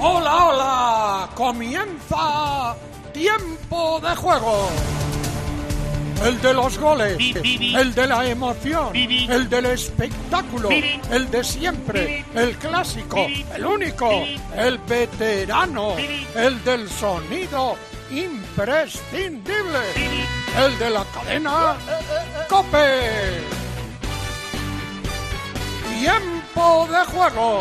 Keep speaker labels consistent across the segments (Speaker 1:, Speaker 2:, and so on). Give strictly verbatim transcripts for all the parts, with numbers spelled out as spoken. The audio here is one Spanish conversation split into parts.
Speaker 1: ¡Hola, hola! ¡Comienza Tiempo de Juego! El de los goles, el de la emoción, el del espectáculo, el de siempre, el clásico, el único, el veterano, el del sonido imprescindible, el de la cadena COPE. Tiempo de Juego.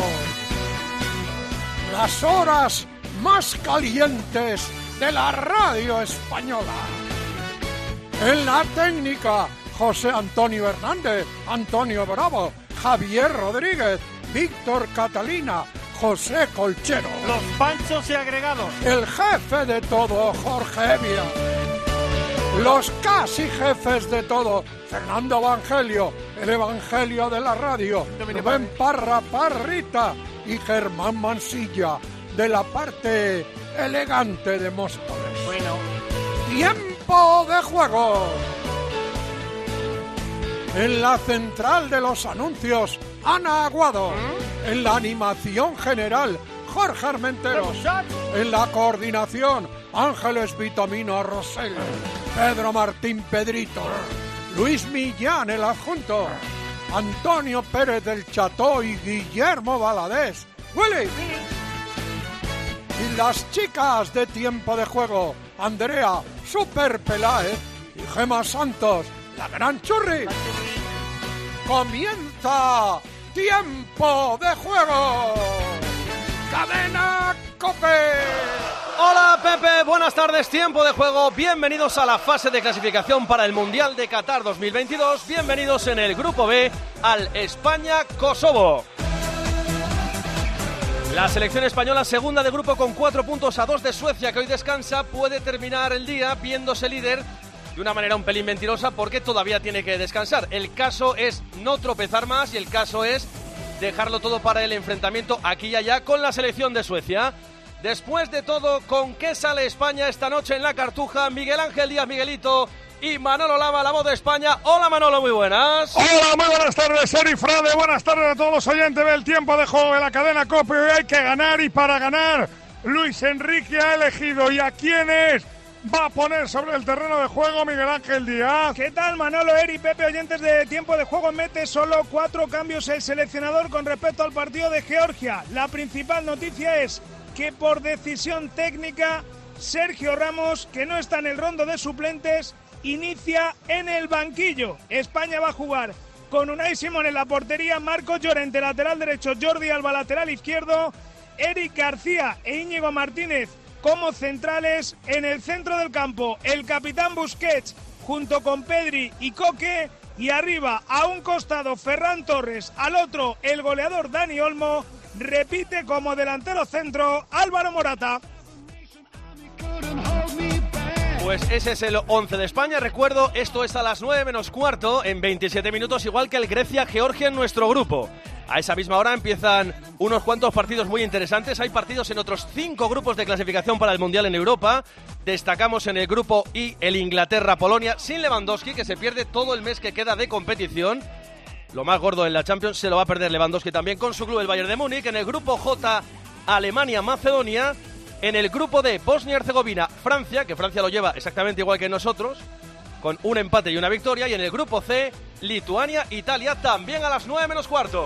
Speaker 1: Las horas más calientes de la radio española. En la técnica, José Antonio Hernández, Antonio Bravo, Javier Rodríguez, Víctor Catalina, José Colchero.
Speaker 2: Los panchos y agregados.
Speaker 1: El jefe de todo, Jorge Evia. Los casi jefes de todo, Fernando Evangelio, el Evangelio de la radio, Rubén Parra Parrita y Germán Mansilla, de la parte elegante de Móstoles.
Speaker 2: Bueno.
Speaker 1: Tiempo de Juego. En la central de los anuncios, Ana Aguado. ¿Mm? En la animación general, Jorge Armenteros. En la coordinación, Ángeles Vitamina Rosell. Pedro Martín Pedrito. Luis Millán, el adjunto. Antonio Pérez del Cható y Guillermo Valadés. ¡Willy! Y las chicas de Tiempo de Juego, Andrea Super Peláez y Gema Santos, la gran churri. Comienza Tiempo de Juego. Cadena COPE.
Speaker 3: Hola Pepe, buenas tardes, Tiempo de Juego. Bienvenidos a la fase de clasificación para el Mundial de Qatar dos mil veintidós. Bienvenidos en el Grupo B al España-Kosovo. La selección española, segunda de grupo con cuatro puntos a dos de Suecia, que hoy descansa, puede terminar el día viéndose líder de una manera un pelín mentirosa porque todavía tiene que descansar. El caso es no tropezar más y el caso es dejarlo todo para el enfrentamiento aquí y allá con la selección de Suecia. Después de todo, ¿con qué sale España esta noche en la Cartuja? Miguel Ángel Díaz, Miguelito, y Manolo Lama, la voz de España. Hola Manolo, muy buenas.
Speaker 4: Hola, muy buenas tardes, Eri Frade. Buenas tardes a todos los oyentes del Tiempo de Juego de la cadena COPE. Hoy hay que ganar y para ganar Luis Enrique ha elegido. ¿Y a quiénes va a poner sobre el terreno de juego Miguel Ángel Díaz?
Speaker 5: ¿Qué tal, Manolo, Eri, Pepe, oyentes de Tiempo de Juego? Mete solo cuatro cambios el seleccionador con respecto al partido de Georgia. La principal noticia es que por decisión técnica Sergio Ramos, que no está en el rondo de suplentes, inicia en el banquillo. España va a jugar con Unai Simón en la portería, Marcos Llorente lateral derecho, Jordi Alba lateral izquierdo, Eric García e Íñigo Martínez como centrales. En el centro del campo, el capitán Busquets junto con Pedri y Coque, y arriba a un costado Ferran Torres, al otro el goleador Dani Olmo. Repite como delantero centro Álvaro Morata.
Speaker 3: Pues ese es el once de España. Recuerdo, esto es a las nueve menos cuarto, en veintisiete minutos, igual que el Grecia-Georgia en nuestro grupo. A esa misma hora empiezan unos cuantos partidos muy interesantes. Hay partidos en otros cinco grupos de clasificación para el Mundial en Europa. Destacamos en el grupo I el Inglaterra-Polonia, sin Lewandowski, que se pierde todo el mes que queda de competición. Lo más gordo en la Champions se lo va a perder Lewandowski también con su club, el Bayern de Múnich. En el grupo J, Alemania-Macedonia. En el grupo D, Bosnia-Herzegovina, Francia, que Francia lo lleva exactamente igual que nosotros, con un empate y una victoria. Y en el grupo C, Lituania-Italia, también a las nueve menos cuarto.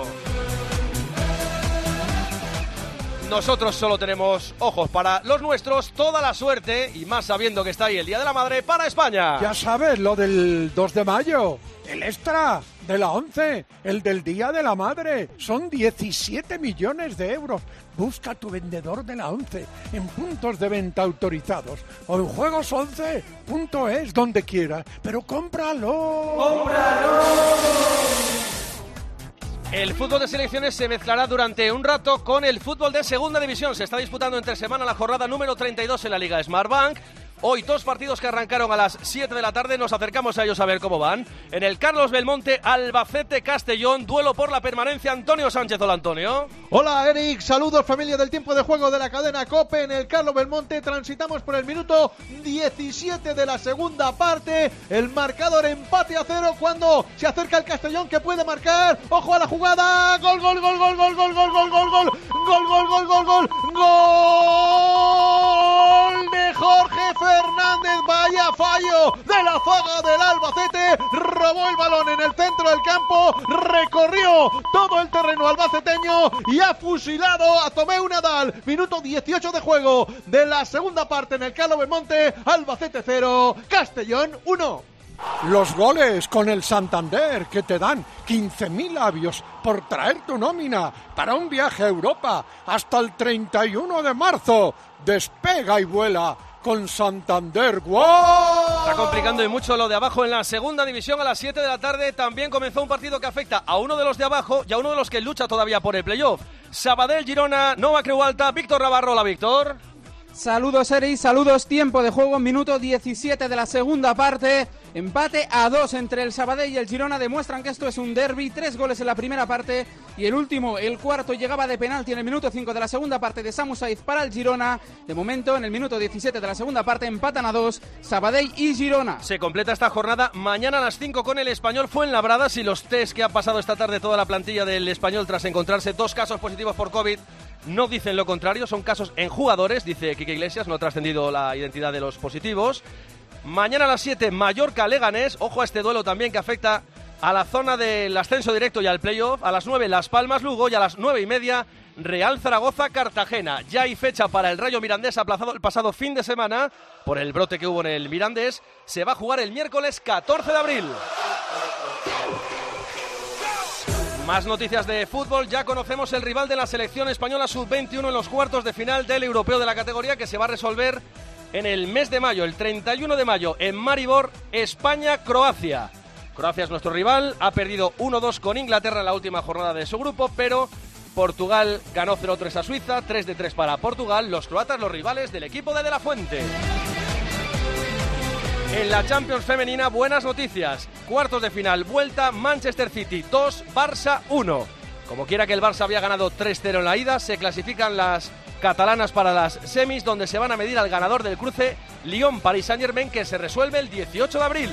Speaker 3: Nosotros solo tenemos ojos para los nuestros, toda la suerte, y más sabiendo que está ahí el Día de la Madre, para España.
Speaker 1: Ya sabes, lo del dos de mayo, el extra de la once, el del Día de la Madre, son diecisiete millones de euros. Busca tu vendedor de la once en puntos de venta autorizados o en juegos once punto es, donde quieras, pero cómpralo.
Speaker 3: ¡Cómpralo! El fútbol de selecciones se mezclará durante un rato con el fútbol de segunda división. Se está disputando entre semana la jornada número treinta y dos en la Liga Smartbank. Hoy dos partidos que arrancaron a las siete de la tarde, nos acercamos a ellos a ver cómo van. En el Carlos Belmonte, Albacete-Castellón, duelo por la permanencia. Antonio Sánchez. Hola, Antonio.
Speaker 6: Hola, Eric, saludos familia del Tiempo de Juego de la cadena COPE. En el Carlos Belmonte transitamos por el minuto diecisiete de la segunda parte. El marcador empate a cero cuando se acerca el Castellón, que puede marcar. Ojo a la jugada, gol, gol, gol, gol, gol, gol, gol, gol, gol, gol. Gol, gol, gol, gol, gol. Gol de Jorge Fernández. Vaya fallo de la zaga del Albacete. Robó el balón en el centro del campo. Recorrió todo el terreno albaceteño y ha fusilado a Tomeu Nadal. Minuto dieciocho de juego de la segunda parte en el Carlo Belmonte. Albacete cero, Castellón uno.
Speaker 1: Los goles con el Santander, que te dan quince mil labios por traer tu nómina para un viaje a Europa hasta el treinta y uno de marzo. Despega y vuela con Santander. ¡Wow!
Speaker 3: Está complicando y mucho lo de abajo en la segunda división. A las siete de la tarde también comenzó un partido que afecta a uno de los de abajo y a uno de los que lucha todavía por el playoff. Sabadell, Girona, Nova Creu Alta, Víctor Navarro. Hola, Víctor.
Speaker 7: Saludos, Eri, saludos, tiempo de juego, minuto diecisiete de la segunda parte, empate a dos entre el Sabadell y el Girona, demuestran que esto es un derbi, tres goles en la primera parte y el último, el cuarto, llegaba de penalti en el minuto cinco de la segunda parte de Samu Saiz para el Girona. De momento, en el minuto diecisiete de la segunda parte, empatan a dos Sabadell y Girona.
Speaker 3: Se completa esta jornada mañana a las cinco con el Español Fuenlabrada. Si los test que ha pasado esta tarde toda la plantilla del Español tras encontrarse dos casos positivos por COVID no dicen lo contrario, son casos en jugadores, dice Quique Iglesias, no ha trascendido la identidad de los positivos. Mañana a las siete, Mallorca-Leganés, ojo a este duelo también que afecta a la zona del ascenso directo y al playoff. A las nueve, Las Palmas-Lugo y a las nueve y media, Real Zaragoza-Cartagena. Ya hay fecha para el Rayo Mirandés, aplazado el pasado fin de semana por el brote que hubo en el Mirandés. Se va a jugar el miércoles catorce de abril. Más noticias de fútbol, ya conocemos el rival de la selección española sub veintiuno en los cuartos de final del europeo de la categoría, que se va a resolver en el mes de mayo, el treinta y uno de mayo, en Maribor, España-Croacia. Croacia es nuestro rival, ha perdido uno dos con Inglaterra en la última jornada de su grupo, pero Portugal ganó cero tres a Suiza, tres de tres para Portugal, los croatas los rivales del equipo de De La Fuente. En la Champions femenina, buenas noticias. Cuartos de final, vuelta, Manchester City dos, Barça uno. Como quiera que el Barça había ganado tres cero en la ida, se clasifican las catalanas para las semis, donde se van a medir al ganador del cruce, Lyon-Paris Saint-Germain, que se resuelve el dieciocho de abril.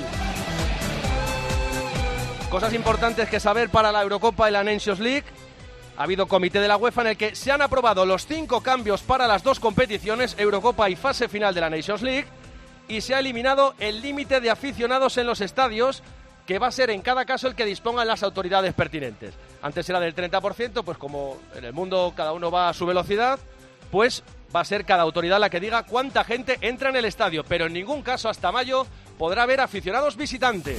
Speaker 3: Cosas importantes que saber para la Eurocopa y la Nations League. Ha habido comité de la UEFA en el que se han aprobado los cinco cambios para las dos competiciones, Eurocopa y fase final de la Nations League, y se ha eliminado el límite de aficionados en los estadios, que va a ser en cada caso el que dispongan las autoridades pertinentes. Antes era del treinta por ciento, pues como en el mundo cada uno va a su velocidad, pues va a ser cada autoridad la que diga cuánta gente entra en el estadio, pero en ningún caso hasta mayo podrá haber aficionados visitantes.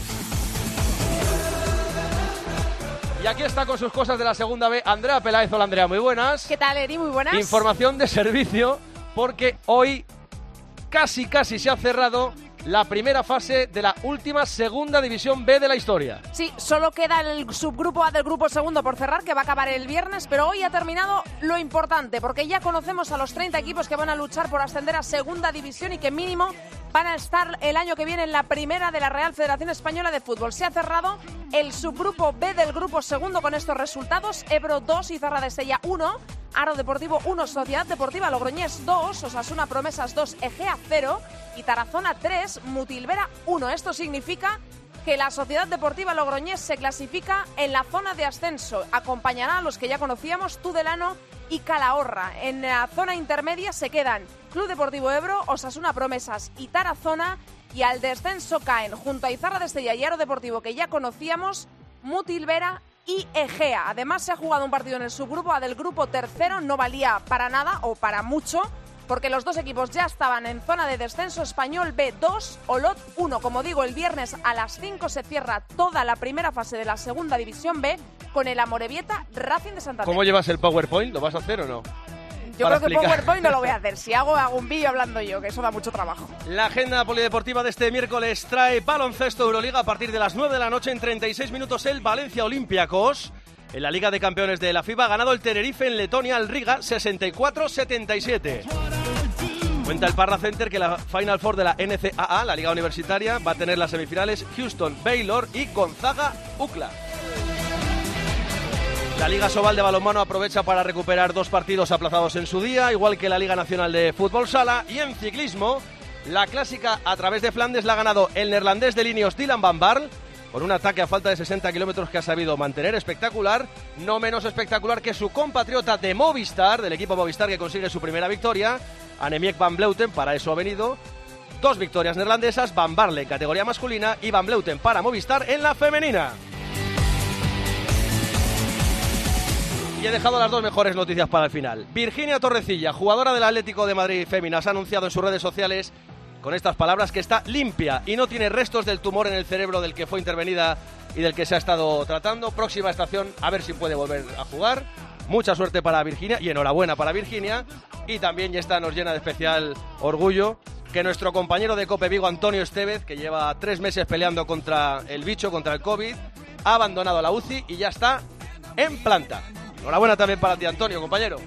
Speaker 3: Y aquí está con sus cosas de la segunda B, Andrea Peláez. Hola, Andrea, muy buenas.
Speaker 8: ¿Qué tal, Eri? Muy buenas.
Speaker 3: Información de servicio, porque hoy casi casi se ha cerrado la primera fase de la última segunda división B de la historia.
Speaker 8: Sí, solo queda el subgrupo A del grupo segundo por cerrar, que va a acabar el viernes, pero hoy ha terminado lo importante, porque ya conocemos a los treinta equipos que van a luchar por ascender a segunda división y que mínimo van a estar el año que viene en la primera de la Real Federación Española de Fútbol. Se ha cerrado el subgrupo B del grupo segundo con estos resultados: Ebro dos, Izarra de Estella uno, Aro Deportivo uno, Sociedad Deportiva Logroñés dos, Osasuna Promesas dos, Egea cero y Tarazona tres, Mutilvera uno. Esto significa que la Sociedad Deportiva Logroñés se clasifica en la zona de ascenso. Acompañará a los que ya conocíamos, Tudelano y Calahorra. En la zona intermedia se quedan Club Deportivo Ebro, Osasuna Promesas y Tarazona, y al descenso caen, junto a Izarra de Estella y Aro Deportivo, que ya conocíamos, Mutilvera y Egea. Además, se ha jugado un partido en el subgrupo A del grupo tercero, no valía para nada o para mucho, porque los dos equipos ya estaban en zona de descenso. Español B dos, Olot uno. Como digo, el viernes a las cinco se cierra toda la primera fase de la segunda división B con el Amorebieta Racing de Santander.
Speaker 3: ¿Cómo llevas el PowerPoint? ¿Lo vas a hacer o no?
Speaker 8: Yo creo que explicar. PowerPoint no lo voy a hacer. Si hago, hago un vídeo hablando yo, que eso da mucho trabajo.
Speaker 3: La agenda polideportiva de este miércoles trae baloncesto Euroliga a partir de las nueve de la noche. En treinta y seis minutos el Valencia Olympiacos. En la Liga de Campeones de la FIBA ha ganado el Tenerife en Letonia al Riga sesenta y cuatro setenta y siete. Cuenta el Parra Center que la Final Four de la N C A A, la Liga Universitaria, va a tener las semifinales Houston, Baylor y Gonzaga, U C L A. La Liga Sobal de balonmano aprovecha para recuperar dos partidos aplazados en su día, igual que la Liga Nacional de Fútbol Sala. Y en ciclismo, la clásica a través de Flandes la ha ganado el neerlandés de Linios Dylan van Baarle, con un ataque a falta de sesenta kilómetros que ha sabido mantener espectacular, no menos espectacular que su compatriota de Movistar, del equipo Movistar, que consigue su primera victoria, Annemiek van Vleuten. Para eso ha venido. Dos victorias neerlandesas, Van Baarle en categoría masculina y Van Vleuten para Movistar en la femenina. Y he dejado las dos mejores noticias para el final. Virginia Torrecilla, jugadora del Atlético de Madrid Féminas, ha anunciado en sus redes sociales con estas palabras que está limpia y no tiene restos del tumor en el cerebro del que fue intervenida y del que se ha estado tratando. Próxima estación, a ver si puede volver a jugar. Mucha suerte para Virginia y enhorabuena para Virginia. Y también, y esta nos llena de especial orgullo, que nuestro compañero de Cope Vigo, Antonio Estevez, que lleva tres meses peleando contra el bicho, contra el COVID, ha abandonado la U C I y ya está en planta. Enhorabuena también para ti, Antonio, compañero.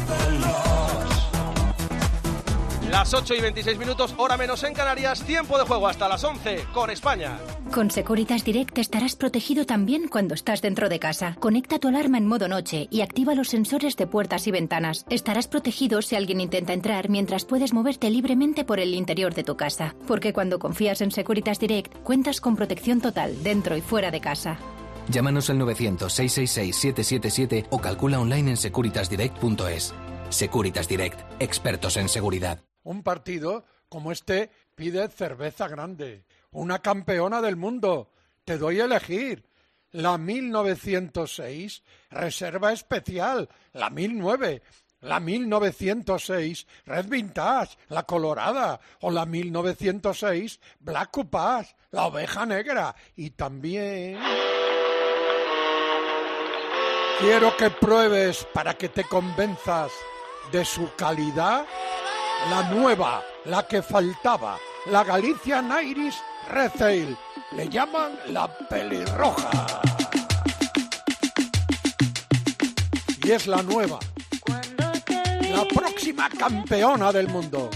Speaker 3: Las ocho y veintiséis minutos, hora menos en Canarias, tiempo de juego hasta las once con España.
Speaker 9: Con Securitas Direct estarás protegido también cuando estás dentro de casa. Conecta tu alarma en modo noche y activa los sensores de puertas y ventanas. Estarás protegido si alguien intenta entrar mientras puedes moverte libremente por el interior de tu casa. Porque cuando confías en Securitas Direct, cuentas con protección total dentro y fuera de casa.
Speaker 10: Llámanos al novecientos, seiscientos sesenta y seis, siete siete siete o calcula online en securitas direct punto es. Securitas Direct, expertos en seguridad.
Speaker 1: Un partido como este pide cerveza grande, una campeona del mundo. Te doy a elegir la mil novecientos seis, reserva especial, la mil nueve, la mil novecientos seis, Red Vintage, la colorada, o la mil novecientos seis, Black Coupage, la oveja negra. Y también quiero que pruebes, para que te convenzas de su calidad, la nueva, la que faltaba, la Galician Irish Red Ale. Le llaman la pelirroja. Y es la nueva, la próxima campeona del mundo.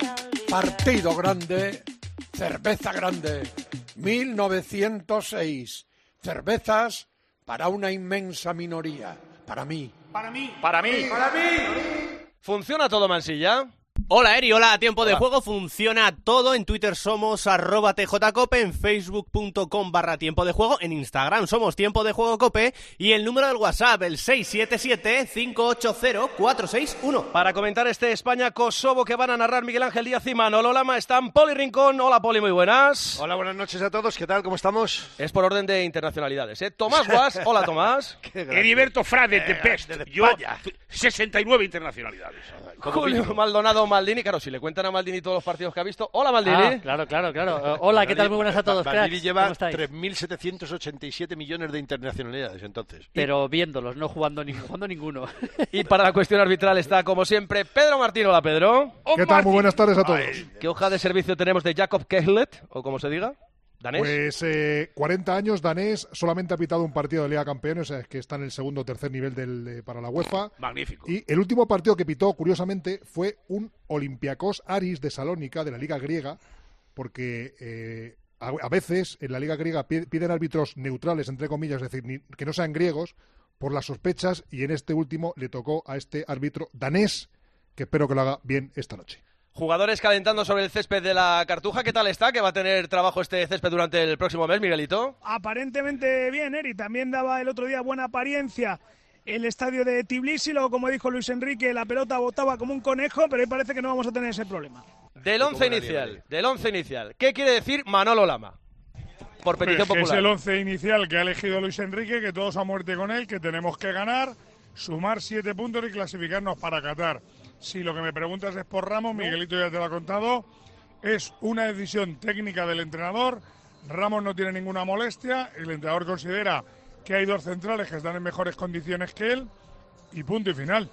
Speaker 1: Partido grande, cerveza grande. mil novecientos seis. Cervezas para una inmensa minoría. Para mí.
Speaker 2: Para mí.
Speaker 3: Para mí.
Speaker 2: Para mí.
Speaker 3: ¿Funciona todo, Mansilla?
Speaker 11: Hola Eri, hola, tiempo
Speaker 3: Hola.
Speaker 11: de juego, funciona todo. En Twitter somos arroba tjcope, en facebook punto com barra tiempo de juego, en Instagram somos tiempo de juego cope y el número del WhatsApp, el seis siete siete, cinco ocho cero, cuatro seis uno.
Speaker 3: Para comentar este España-Kosovo que van a narrar Miguel Ángel Díaz y Manolo Lama, están Poli Rincón. Hola Poli, muy buenas.
Speaker 12: Hola, buenas noches a todos, ¿qué tal? ¿Cómo estamos?
Speaker 3: Es por orden de internacionalidades, ¿eh? Tomás Guas, hola Tomás.
Speaker 13: Heriberto Frade, de Pest, yo sesenta y nueve internacionalidades.
Speaker 3: Julio Maldonado Maldini, claro, si le cuentan a Maldini todos los partidos que ha visto. Hola Maldini.
Speaker 14: Ah, claro, claro, claro. Uh, hola, ¿qué tal? Muy buenas a todos.
Speaker 12: Maldini
Speaker 14: cracks.
Speaker 12: lleva
Speaker 14: ¿Cómo estáis?
Speaker 12: tres mil setecientos ochenta y siete millones de internacionalidades, entonces.
Speaker 14: Pero viéndolos, no jugando, ni, jugando ninguno.
Speaker 3: Y para la cuestión arbitral está, como siempre, Pedro Martín. Hola, Pedro.
Speaker 4: ¿Qué tal? Muy buenas tardes a todos.
Speaker 3: ¿Qué hoja de servicio tenemos de Jakob Kehlet, o como se diga? ¿Danés?
Speaker 4: Pues eh, cuarenta años, danés, solamente ha pitado un partido de Liga Campeones, o sea, es que está en el segundo o tercer nivel del, eh, para la UEFA.
Speaker 13: Magnífico.
Speaker 4: Y el último partido que pitó, curiosamente, fue un Olympiacos Aris de Salónica, de la Liga Griega, porque eh, a, a veces en la Liga Griega piden árbitros neutrales, entre comillas, es decir, ni, que no sean griegos, por las sospechas, y en este último le tocó a este árbitro danés, que espero que lo haga bien esta noche.
Speaker 3: Jugadores calentando sobre el césped de la Cartuja. ¿Qué tal está? ¿Que va a tener trabajo este césped durante el próximo mes, Miguelito?
Speaker 5: Aparentemente bien, Eri. También daba el otro día buena apariencia el estadio de Tbilisi. Luego, como dijo Luis Enrique, la pelota botaba como un conejo, pero hoy parece que no vamos a tener ese problema.
Speaker 3: Del once inicial, del once inicial. ¿Qué quiere decir Manolo Lama? Por petición
Speaker 4: pues
Speaker 3: popular.
Speaker 4: Es el once inicial que ha elegido Luis Enrique, que todos a muerte con él, que tenemos que ganar, sumar siete puntos y clasificarnos para Qatar. Si lo que me preguntas es por Ramos, Miguelito ya te lo ha contado, es una decisión técnica del entrenador. Ramos no tiene ninguna molestia, el entrenador considera que hay dos centrales que están en mejores condiciones que él y punto y final.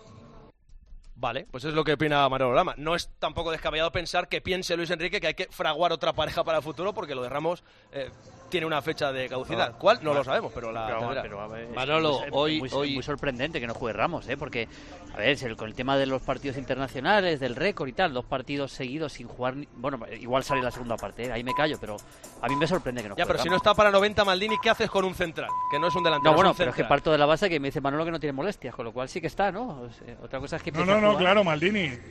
Speaker 3: Vale, pues es lo que opina Manolo Lama. No es tampoco descabellado pensar que piense Luis Enrique que hay que fraguar otra pareja para el futuro, porque lo de Ramos eh, tiene una fecha de caducidad. ¿Cuál? No lo sabemos, pero la
Speaker 14: Pero,
Speaker 3: tendrá.
Speaker 14: pero, a ver, es-
Speaker 11: Manolo,
Speaker 14: es
Speaker 11: hoy-
Speaker 14: muy,
Speaker 11: hoy-
Speaker 14: muy sorprendente que no juegue Ramos, ¿eh? Porque, a ver, el- con el tema de los partidos internacionales, del récord y tal, dos partidos seguidos sin jugar, ni- bueno, igual sale la segunda parte, ¿eh? Ahí me callo, pero a mí me sorprende que no
Speaker 3: Ya,
Speaker 14: juegue
Speaker 3: pero si no
Speaker 14: Ramos.
Speaker 3: está para noventa Maldini, ¿qué haces con un central? Que no es un delantero,
Speaker 14: No, bueno,
Speaker 3: es un
Speaker 14: pero es que
Speaker 3: central.
Speaker 14: parto de la base que me dice Manolo que no tiene molestias, con lo cual sí que está, ¿no? O sea, otra cosa es que
Speaker 4: No,
Speaker 14: empiece
Speaker 4: no,
Speaker 14: a
Speaker 4: no,
Speaker 14: jugar.
Speaker 4: claro, Maldini.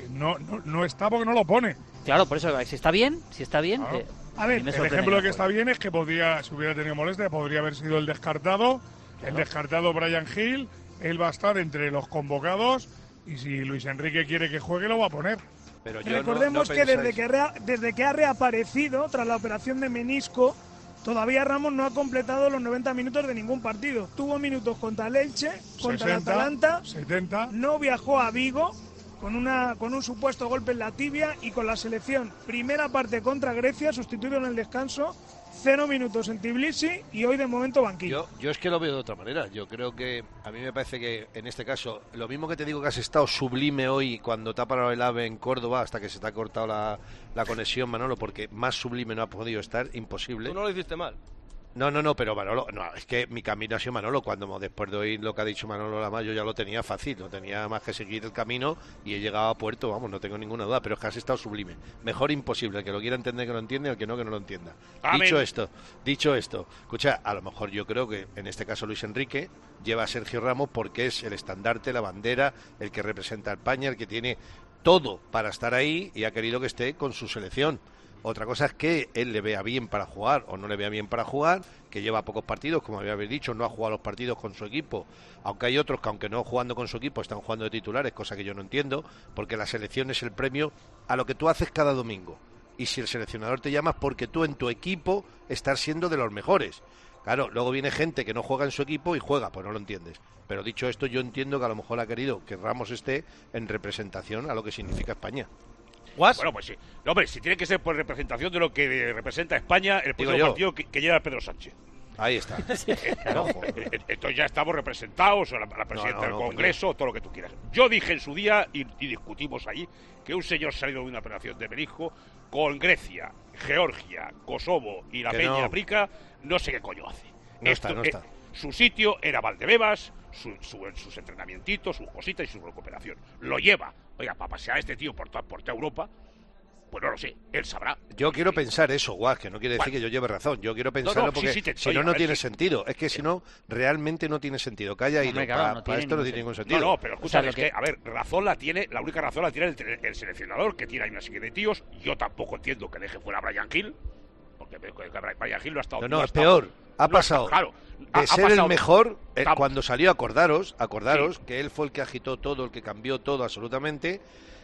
Speaker 4: no, no, no está porque no lo pone.
Speaker 14: Claro, por eso, si está bien, si está bien...
Speaker 4: Claro.
Speaker 14: Eh,
Speaker 4: a ver, el ejemplo de que está bien es que podría, si hubiera tenido molestia, podría haber sido el descartado, claro. el descartado Bryan Gil, él va a estar entre los convocados y si Luis Enrique quiere que juegue lo va a poner.
Speaker 12: Pero yo
Speaker 5: Recordemos
Speaker 12: no, no
Speaker 5: que,
Speaker 12: pensáis...
Speaker 5: desde que rea, desde que ha reaparecido tras la operación de menisco, todavía Ramos no ha completado los noventa minutos de ningún partido. Tuvo minutos contra el Elche, contra
Speaker 4: sesenta,
Speaker 5: el Atalanta,
Speaker 4: setenta.
Speaker 5: No viajó a Vigo con, una, con un supuesto golpe en la tibia y con la selección. Primera parte contra Grecia, sustituido en el descanso, cero minutos en Tbilisi y hoy de momento banquillo.
Speaker 12: Yo, yo es que lo veo de otra manera. Yo creo que a mí me parece que en este caso, lo mismo que te digo que has estado sublime hoy cuando te ha parado el AVE en Córdoba hasta que se te ha cortado la, la conexión, Manolo, porque más sublime no ha podido estar, imposible.
Speaker 3: Tú no lo hiciste mal.
Speaker 12: No, no, no, pero Manolo, no, es que mi camino ha sido Manolo. Cuando después de oír lo que ha dicho Manolo Lama, yo ya lo tenía fácil, no tenía más que seguir el camino y he llegado a puerto, vamos, no tengo ninguna duda, pero es que has estado sublime. Mejor imposible, el que lo quiera entender que lo entiende, el que no, que no lo entienda. Amén. Dicho esto, dicho esto, escucha, a lo mejor yo creo que en este caso Luis Enrique lleva a Sergio Ramos porque es el estandarte, la bandera, el que representa a España, el que tiene todo para estar ahí y ha querido que esté con su selección. Otra cosa es que él le vea bien para jugar o no le vea bien para jugar, que lleva pocos partidos, como había dicho, no ha jugado los partidos con su equipo, aunque hay otros que aunque no jugando con su equipo están jugando de titulares, cosa que yo no entiendo, porque la selección es el premio a lo que tú haces cada domingo. Y si el seleccionador te llama es porque tú en tu equipo estás siendo de los mejores. Claro, luego viene gente que no juega en su equipo y juega, pues no lo entiendes. Pero dicho esto, yo entiendo que a lo mejor ha querido que Ramos esté en representación a lo que significa España.
Speaker 13: ¿Guas? Bueno, pues sí. No, hombre, si tiene que ser por representación de lo que representa España, el próximo partido que, que lleva Pedro Sánchez.
Speaker 12: Ahí está.
Speaker 13: Claro, entonces ya estamos representados, o la, la presidenta no, no, no, del Congreso, coño. Todo lo que tú quieras. Yo dije en su día, y, y discutimos allí, que un señor salido de una operación de menisco con Grecia, Georgia, Kosovo y la que Peña no. África, no sé qué coño hace.
Speaker 12: No
Speaker 13: Esto,
Speaker 12: está, no está.
Speaker 13: Eh, su sitio era Valdebebas, su, su, sus entrenamientos, sus cositas y su recuperación. Lo lleva. Oiga, para pasear a este tío por toda, por toda Europa, pues no lo sé, él sabrá.
Speaker 12: Yo quiero pensar eso, Guas, que no quiere decir bueno. que yo lleve razón. Yo quiero pensarlo no, no, porque sí, sí, te, si no, no tiene sí. sentido. Es que si no, realmente no tiene sentido. Calla y no,
Speaker 14: claro,
Speaker 12: para
Speaker 14: no
Speaker 12: pa esto no tiene ningún sentido.
Speaker 13: No, no, pero escucha, o sea, es que... que, a ver, razón la tiene, la única razón la tiene el, el seleccionador, que tiene ahí una serie de tíos. Yo tampoco entiendo que deje fuera a Bryan Gil, porque Bryan Gil lo ha estado...
Speaker 12: No, no,
Speaker 13: no
Speaker 12: es peor. Ha pasado
Speaker 13: claro,
Speaker 12: de
Speaker 13: ha,
Speaker 12: ser
Speaker 13: ha pasado,
Speaker 12: el mejor eh, cuando salió, acordaros, acordaros
Speaker 13: sí.
Speaker 12: que él fue el que agitó todo, el que cambió todo absolutamente,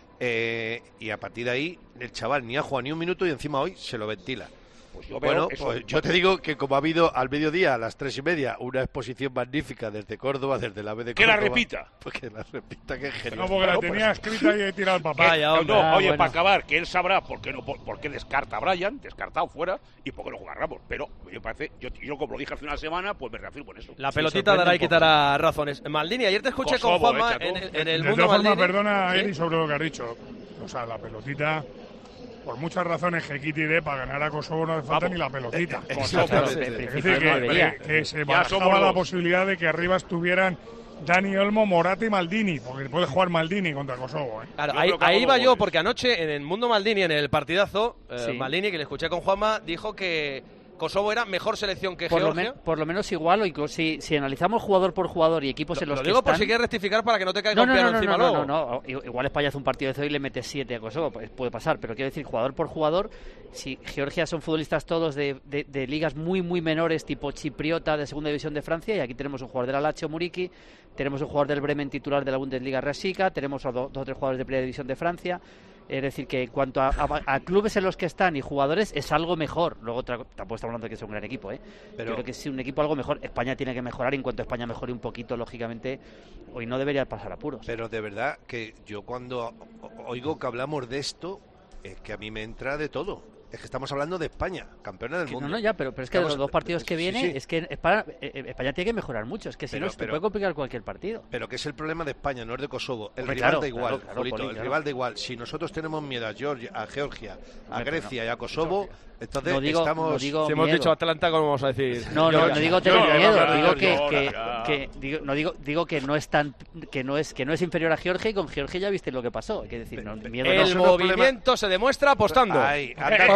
Speaker 12: eh, y a partir de ahí el chaval ni ha jugado ni un minuto y encima hoy se lo ventila.
Speaker 13: Pues yo
Speaker 12: bueno,
Speaker 13: eso,
Speaker 12: pues yo te digo que como ha habido al mediodía, a las tres y media, una exposición magnífica desde Córdoba, desde la A V de Córdoba.
Speaker 13: Que la repita.
Speaker 12: Pues que la repita, que genial.
Speaker 4: No, porque la tenía pues, escrita y he tirado el papel.
Speaker 13: Vaya, no, no, ah, oye, bueno. Para acabar, que él sabrá por qué, no, por, por qué descarta a Bryan, descartado fuera, y por qué no juega Ramos. Pero me parece, yo, yo como lo dije hace una semana, pues me reafirmo en eso.
Speaker 3: La pelotita sí, dará y quitará razones. Maldini, ayer te escuché Kosovo, con Juanma en, en, en el
Speaker 4: de
Speaker 3: mundo
Speaker 4: forma,
Speaker 3: Maldini.
Speaker 4: Perdona, ¿sí? Eri, sobre lo que has dicho. O sea, la pelotita... Por muchas razones que Kiti dé para ganar a Kosovo no hace falta Vamos. ni la pelotita.
Speaker 12: Eh, Kosovo,
Speaker 4: claro, es decir, que, que, que se barajaba la posibilidad de que arriba estuvieran Dani Olmo, Morata y Maldini, porque puede jugar Maldini contra Kosovo. ¿eh?
Speaker 3: Claro, ahí, ahí iba yo, porque anoche en el mundo Maldini, en el partidazo, eh, sí. Maldini, que le escuché con Juanma, dijo que Kosovo era mejor selección que
Speaker 14: por
Speaker 3: Georgia.
Speaker 14: Lo me, por lo menos igual, o incluso si, si analizamos jugador por jugador y equipos
Speaker 3: lo,
Speaker 14: en los
Speaker 3: lo
Speaker 14: que
Speaker 3: digo
Speaker 14: están...
Speaker 3: por si quieres rectificar para que no te caiga
Speaker 14: no,
Speaker 3: un
Speaker 14: no,
Speaker 3: piano
Speaker 14: no,
Speaker 3: encima
Speaker 14: no,
Speaker 3: luego.
Speaker 14: No, no, no, igual España hace un partido de hoy y le mete siete a Kosovo, pues puede pasar, pero quiero decir, jugador por jugador, si Georgia son futbolistas todos de, de, de ligas muy, muy menores, tipo chipriota de segunda división de Francia, y aquí tenemos un jugador del Lazio, Muriqui, tenemos un jugador del Bremen titular de la Bundesliga, Rasica, tenemos a do, dos o tres jugadores de primera división de Francia. Es decir, que en cuanto a, a, a clubes en los que están y jugadores es algo mejor. Luego tampoco estamos hablando de que sea un gran equipo, ¿eh? Pero yo creo que es un equipo algo mejor. España tiene que mejorar, y en cuanto a España mejore un poquito, lógicamente, hoy no debería pasar apuros.
Speaker 12: Pero de verdad que yo cuando oigo que hablamos de esto, es que a mí me entra de todo. Es que estamos hablando de España, campeona del
Speaker 14: que
Speaker 12: mundo.
Speaker 14: No, no, ya, pero, pero es que estamos, de los dos partidos que viene, sí, sí. es que España, España tiene que mejorar mucho. Es que si pero, no, se pero, puede complicar cualquier partido.
Speaker 12: Pero que es el problema de España, no es de Kosovo. El
Speaker 14: Hombre,
Speaker 12: rival
Speaker 14: claro,
Speaker 12: da igual,
Speaker 14: claro, claro,
Speaker 12: Polito,
Speaker 14: Poli,
Speaker 12: el
Speaker 14: claro.
Speaker 12: rival da igual. Si nosotros tenemos miedo a Georgia, a Georgia, a
Speaker 14: Hombre,
Speaker 12: Grecia
Speaker 14: no.
Speaker 12: y a Kosovo, entonces
Speaker 14: no digo,
Speaker 12: estamos...
Speaker 14: No digo
Speaker 3: si hemos
Speaker 14: miedo.
Speaker 3: dicho Atlanta, ¿cómo vamos a decir?
Speaker 14: No, no, no digo tener
Speaker 13: Georgia,
Speaker 14: miedo,
Speaker 13: Georgia,
Speaker 14: digo que,
Speaker 13: Georgia.
Speaker 14: que, que digo, no digo digo que no es tan que no es que no es inferior a Georgia, y con Georgia ya viste lo que pasó, hay que decir, no, miedo
Speaker 3: el
Speaker 14: no.
Speaker 3: movimiento se demuestra apostando.
Speaker 12: Ay,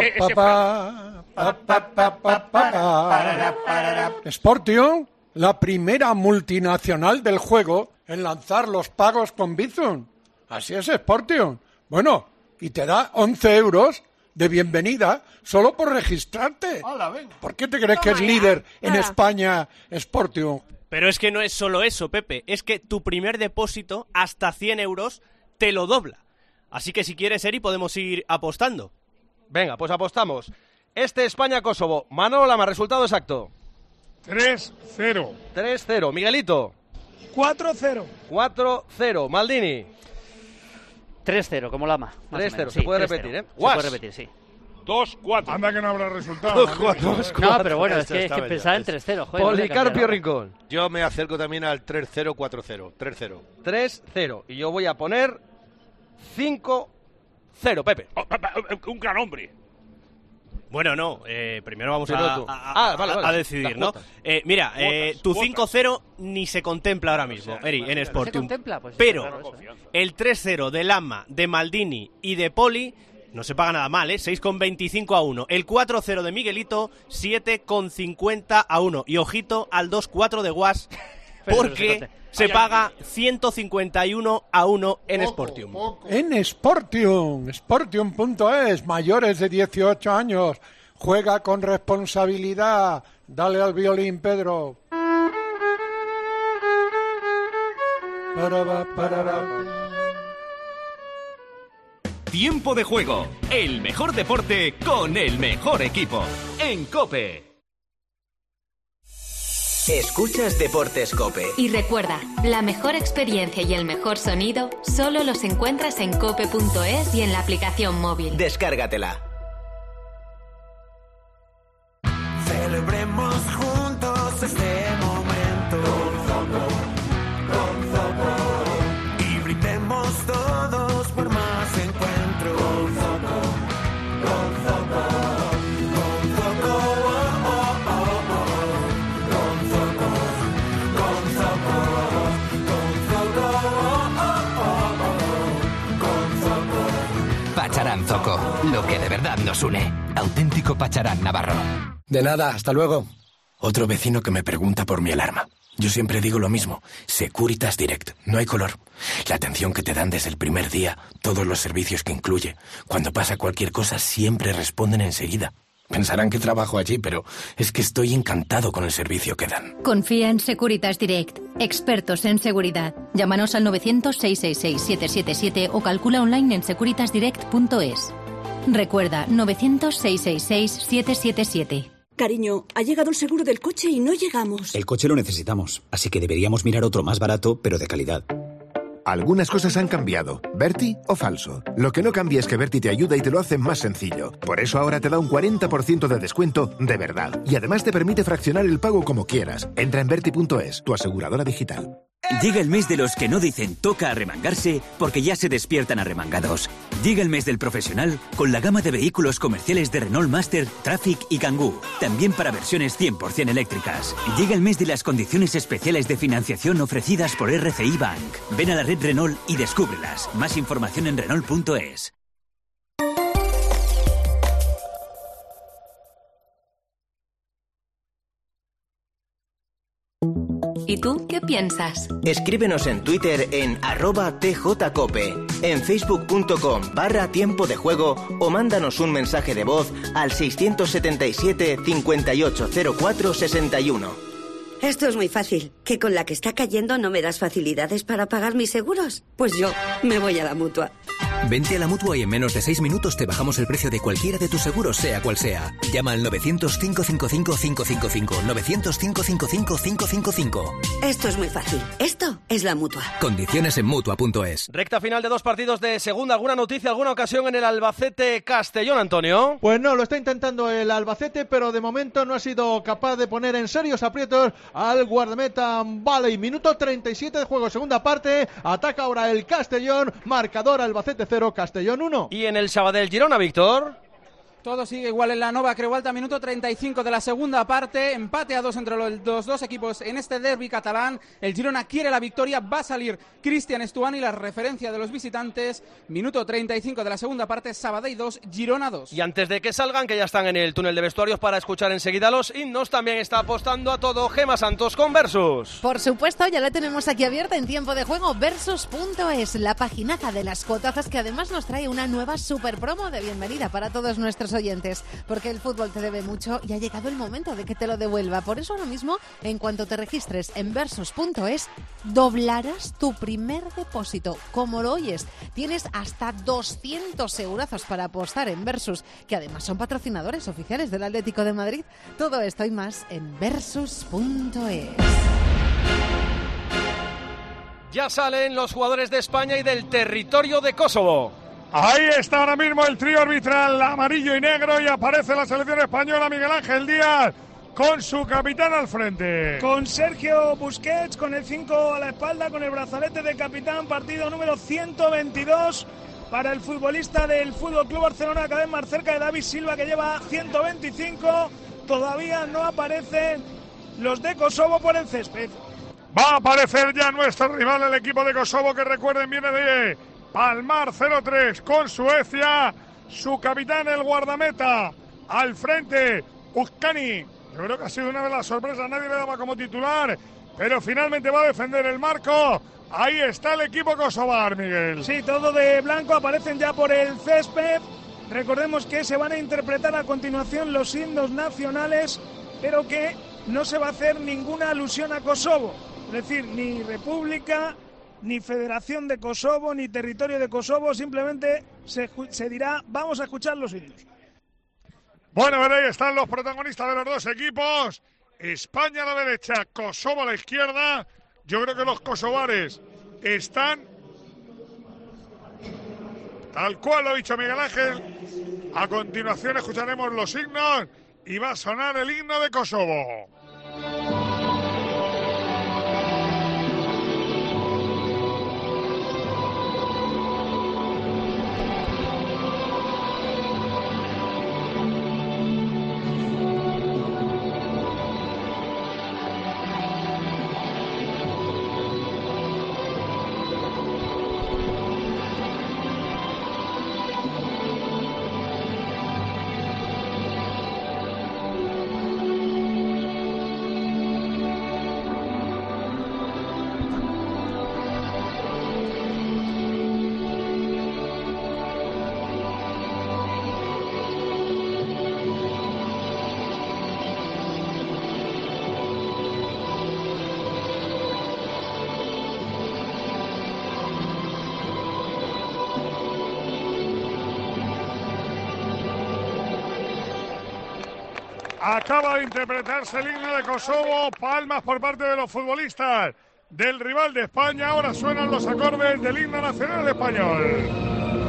Speaker 1: Sportium, la primera multinacional del juego en lanzar los pagos con Bizum. Así es, Sportium. Bueno, y te da once euros de bienvenida solo por registrarte.
Speaker 4: Hola, venga.
Speaker 1: ¿Por qué te crees que es líder en España Sportium?
Speaker 11: Pero es que no es solo eso, Pepe. Es que tu primer depósito, hasta cien euros, te lo dobla. Así que si quieres, Eri, podemos ir apostando.
Speaker 3: Venga, pues apostamos. Este España-Kosovo. Manolo Lama, resultado exacto.
Speaker 4: tres cero.
Speaker 3: tres cero. Miguelito.
Speaker 5: cuatro cero.
Speaker 3: cuatro cero. Maldini.
Speaker 14: tres cero, como Lama.
Speaker 3: tres cero. Se puede repetir, ¿eh?
Speaker 14: Se puede repetir, sí.
Speaker 13: dos cuatro.
Speaker 4: Anda que no habrá resultado.
Speaker 14: No, pero bueno, es que, es que pensaba en tres cero.
Speaker 3: Policarpio Rincón.
Speaker 12: Yo me acerco también al tres cero cuatro cero. tres cero.
Speaker 3: tres cero. Y yo voy a poner cinco cero, Pepe.
Speaker 13: Oh, un gran hombre.
Speaker 11: Bueno, no, eh, primero vamos
Speaker 3: Primero
Speaker 11: a,
Speaker 3: tú.
Speaker 11: a,
Speaker 3: Ah, vale, vale.
Speaker 11: a decidir,
Speaker 3: Las
Speaker 11: ¿no?
Speaker 3: cuotas.
Speaker 11: Eh, mira, eh,
Speaker 13: Cuotas,
Speaker 11: tu
Speaker 13: cuotas.
Speaker 11: cinco cero ni se contempla ahora mismo,
Speaker 13: O sea,
Speaker 11: Eri, en
Speaker 13: imagínate.
Speaker 11: Sportium.
Speaker 14: ¿Se contempla? Pues
Speaker 11: Pero
Speaker 14: es raro eso, ¿eh?
Speaker 11: el tres cero de Lama, de Maldini y de Poli no se paga nada mal, ¿eh? seis coma veinticinco a uno. El cuatro cero de Miguelito, siete coma cincuenta a uno. Y ojito al dos cuatro de Guas, porque se
Speaker 13: Ay,
Speaker 11: paga ciento cincuenta y uno a uno en
Speaker 4: Poco,
Speaker 11: Sportium.
Speaker 4: poco.
Speaker 1: En Sportium, Sportium punto es, mayores de dieciocho años. Juega con responsabilidad. Dale al violín, Pedro. Paraba, paraba.
Speaker 15: Tiempo de juego, el mejor deporte con el mejor equipo. En COPE.
Speaker 10: Escuchas Deportes COPE.
Speaker 9: Y recuerda, la mejor experiencia y el mejor sonido solo los encuentras en cope punto es y en la aplicación móvil.
Speaker 10: Descárgatela.
Speaker 16: Celebremos juntos este momento con Zoco, con Zoco, y brindemos todos por más encuentro con Zoco, con Zoco, con Zoco, oh, oh, oh, oh. Con Zoco, con Zoco, con Zoco, oh, oh, oh, oh. Con Zoco.
Speaker 10: Pacharán Zoco, lo que de verdad nos une. Auténtico Pacharán Navarro.
Speaker 17: De nada, hasta luego. Otro vecino que me pregunta por mi alarma. Yo siempre digo lo mismo. Securitas Direct. No hay color. La atención que te dan desde el primer día, todos los servicios que incluye. Cuando pasa cualquier cosa, siempre responden enseguida. Pensarán que trabajo allí, pero es que estoy encantado con el servicio que dan.
Speaker 9: Confía en Securitas Direct, expertos en seguridad. Llámanos al novecientos, seiscientos sesenta y seis, siete siete siete o calcula online en securitas direct punto es. Recuerda, novecientos, seiscientos sesenta y seis, siete siete siete.
Speaker 18: Cariño, ha llegado el seguro del coche y no llegamos.
Speaker 19: El coche lo necesitamos, así que deberíamos mirar otro más barato, pero de calidad.
Speaker 20: Algunas cosas han cambiado. ¿Berti o falso? Lo que no cambia es que Berti te ayuda y te lo hace más sencillo. Por eso ahora te da un cuarenta por ciento de descuento de verdad. Y además te permite fraccionar el pago como quieras. Entra en Berti punto es, tu aseguradora digital.
Speaker 19: Llega el mes de los que no dicen toca arremangarse porque ya se despiertan arremangados. Llega el mes del profesional con la gama de vehículos comerciales de Renault Master, Traffic y Kangoo. También para versiones cien por ciento eléctricas. Llega el mes de las condiciones especiales de financiación ofrecidas por R C I Bank. Ven a la red Renault y descúbrelas. Más información en Renault punto es.
Speaker 9: ¿Y tú qué piensas?
Speaker 10: Escríbenos en Twitter en arroba tjcope, en facebook punto com barra tiempo de juego o mándanos un mensaje de voz al seiscientos setenta y siete, cincuenta y ocho cero cuatro, sesenta y uno.
Speaker 18: Esto es muy fácil. ¿Que con la que está cayendo no me das facilidades para pagar mis seguros? Pues yo me voy a la Mutua.
Speaker 10: Vente a la Mutua y en menos de seis minutos te bajamos el precio de cualquiera de tus seguros, sea cual sea. Llama al novecientos, cinco cinco cinco, cinco cinco cinco, novecientos, cinco cinco cinco, cinco cinco cinco.
Speaker 18: Esto es muy fácil. Esto es la Mutua.
Speaker 10: Condiciones en Mutua punto es.
Speaker 3: Recta final de dos partidos de segunda. ¿Alguna noticia, alguna ocasión en el Albacete-Castellón, Antonio?
Speaker 6: Pues no, lo está intentando el Albacete, pero de momento no ha sido capaz de poner en serios aprietos al guardameta Valley. Minuto treinta y siete de juego, segunda parte. Ataca ahora el Castellón. Marcador Albacete cero, Castellón uno.
Speaker 3: ¿Y en el Sabadell Girona, Víctor?
Speaker 7: Todo sigue igual en la Nova Creualta, minuto treinta y cinco de la segunda parte, empate a dos entre los dos equipos en este derbi catalán. El Girona quiere la victoria, va a salir Cristian Estuani, la referencia de los visitantes. Minuto treinta y cinco de la segunda parte, Sabadell dos, Girona dos.
Speaker 3: Y antes de que salgan, que ya están en el túnel de vestuarios para escuchar enseguida los himnos, también está apostando a todo Gema Santos con Versus.
Speaker 21: Por supuesto, ya la tenemos aquí abierta en tiempo de juego, versus punto es, la paginaza de las cuotazas que además nos trae una nueva super promo de bienvenida para todos nuestros oyentes, porque el fútbol te debe mucho y ha llegado el momento de que te lo devuelva. Por eso ahora mismo, en cuanto te registres en versus punto es, doblarás tu primer depósito. Como lo oyes, tienes hasta doscientos eurazos para apostar en Versus, que además son patrocinadores oficiales del Atlético de Madrid. Todo esto y más en versus punto es.
Speaker 3: Ya salen los jugadores de España y del territorio de Kosovo.
Speaker 4: Ahí está ahora mismo el trío arbitral amarillo y negro y aparece la selección española, Miguel Ángel Díaz, con su capitán al frente.
Speaker 5: Con Sergio Busquets, con el cinco a la espalda, con el brazalete de capitán, partido número ciento veintidós para el futbolista del F C Barcelona, cada vez más cerca de David Silva, que lleva ciento veinticinco. Todavía no aparecen los de Kosovo por el césped.
Speaker 4: Va a aparecer ya nuestro rival, el equipo de Kosovo, que recuerden viene de palmar cero tres con Suecia. Su capitán, el guardameta, al frente, Uskani. Yo creo que ha sido una de las sorpresas, nadie le daba como titular, pero finalmente va a defender el marco. Ahí está el equipo kosovar, Miguel.
Speaker 5: Sí, todo de blanco, aparecen ya por el césped. Recordemos que se van a interpretar a continuación los himnos nacionales, pero que no se va a hacer ninguna alusión a Kosovo. Es decir, ni República, ni Federación de Kosovo, ni Territorio de Kosovo, simplemente se, se dirá, vamos a escuchar los himnos.
Speaker 4: Bueno, ahí están los protagonistas de los dos equipos. España a la derecha, Kosovo a la izquierda. Yo creo que los kosovares están, tal cual lo ha dicho Miguel Ángel. A continuación escucharemos los himnos y va a sonar el himno de Kosovo. Acaba de interpretarse el himno de Kosovo, palmas por parte de los futbolistas del rival de España. Ahora suenan los acordes del himno nacional español.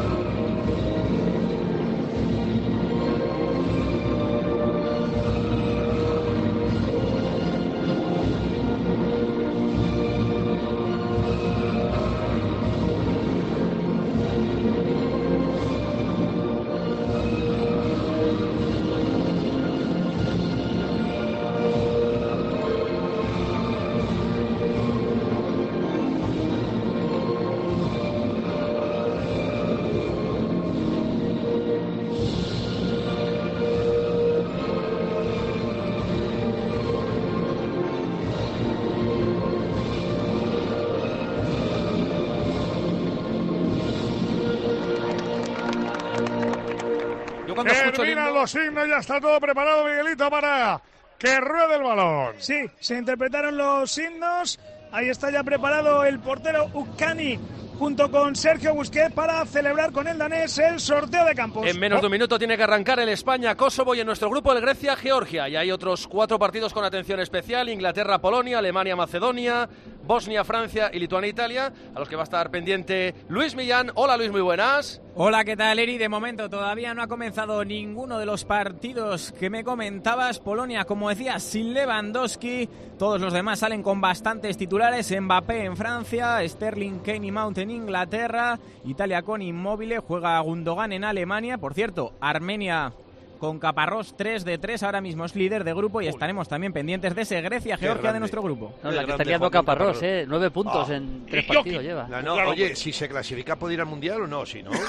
Speaker 4: Terminan los himnos, ya está todo preparado, Miguelito, para que ruede el balón.
Speaker 5: Sí, se interpretaron los himnos. Ahí está ya preparado el portero Uskani junto con Sergio Busquets para celebrar con el danés el sorteo de campos.
Speaker 3: En menos de un minuto tiene que arrancar el España-Kosovo y en nuestro grupo el Grecia-Georgia. Y hay otros cuatro partidos con atención especial: Inglaterra-Polonia, Alemania-Macedonia, Bosnia-Francia y Lituania-Italia, a los que va a estar pendiente Luis Millán. Hola Luis, muy buenas.
Speaker 22: Hola, ¿qué tal, Eri? De momento todavía no ha comenzado ninguno de los partidos que me comentabas. Polonia, como decías, sin Lewandowski. Todos los demás salen con bastantes titulares. Mbappé en Francia, Sterling, Kane y Mount en Inglaterra, Italia con Immobile, juega Gundogan en Alemania. Por cierto, Armenia con Caparrós tres de tres, ahora mismo es líder de grupo y estaremos también pendientes de ese Grecia-Georgia de nuestro grupo.
Speaker 14: No, la que está liando Caparrós, ¿eh? Nueve puntos ah. en tres partidos lleva.
Speaker 12: No, no, claro, oye, pues. si se clasifica puede ir al Mundial o no, si no...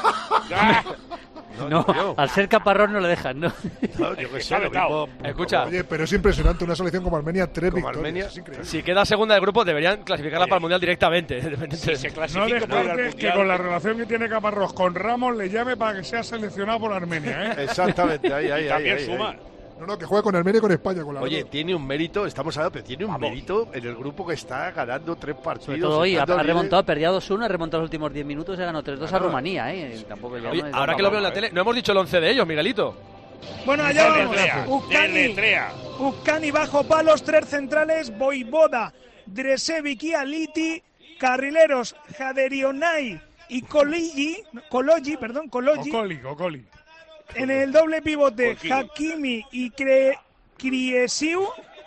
Speaker 14: no, no, no, al ser Caparrós no le dejan, ¿no?
Speaker 12: no yo que sé, lo mismo,
Speaker 3: Escucha.
Speaker 4: Oye, pero es impresionante una selección como Armenia, tres
Speaker 12: como
Speaker 4: victorias.
Speaker 12: Armenia,
Speaker 3: si queda segunda del grupo deberían clasificarla para el Mundial directamente.
Speaker 13: Si se
Speaker 4: no descartes que con la relación que tiene Caparrós con Ramos le llame para que sea seleccionado por Armenia, ¿eh?
Speaker 12: Exactamente, ahí, ahí,
Speaker 13: también
Speaker 12: ahí,
Speaker 13: suma.
Speaker 12: Ahí.
Speaker 4: No, no, que juegue con Armenia y con España. Con la
Speaker 12: Oye,
Speaker 4: verdad.
Speaker 12: tiene un mérito, estamos hablando, pero tiene un Vamos. mérito en el grupo que está ganando tres partidos.
Speaker 14: Sobre todo hoy, ha, ha remontado, perdió dos uno, ha remontado los últimos diez minutos y ha ganado tres dos claro. a Rumanía, ¿eh? Tampoco ya
Speaker 3: Oye,
Speaker 14: no es
Speaker 3: ahora que lo veo en la tele, no hemos dicho el once de ellos, Miguelito.
Speaker 5: Bueno, allá vamos. Uzcani, Uzcani bajo palos, tres centrales, Voivoda, Dresevic y Aliti, carrileros, Jaderionai y Koligi, Kologi, perdón, Kologi.
Speaker 4: Okoli, Okoli.
Speaker 5: En el doble pivote, Hakimi y Cre Kriesiu,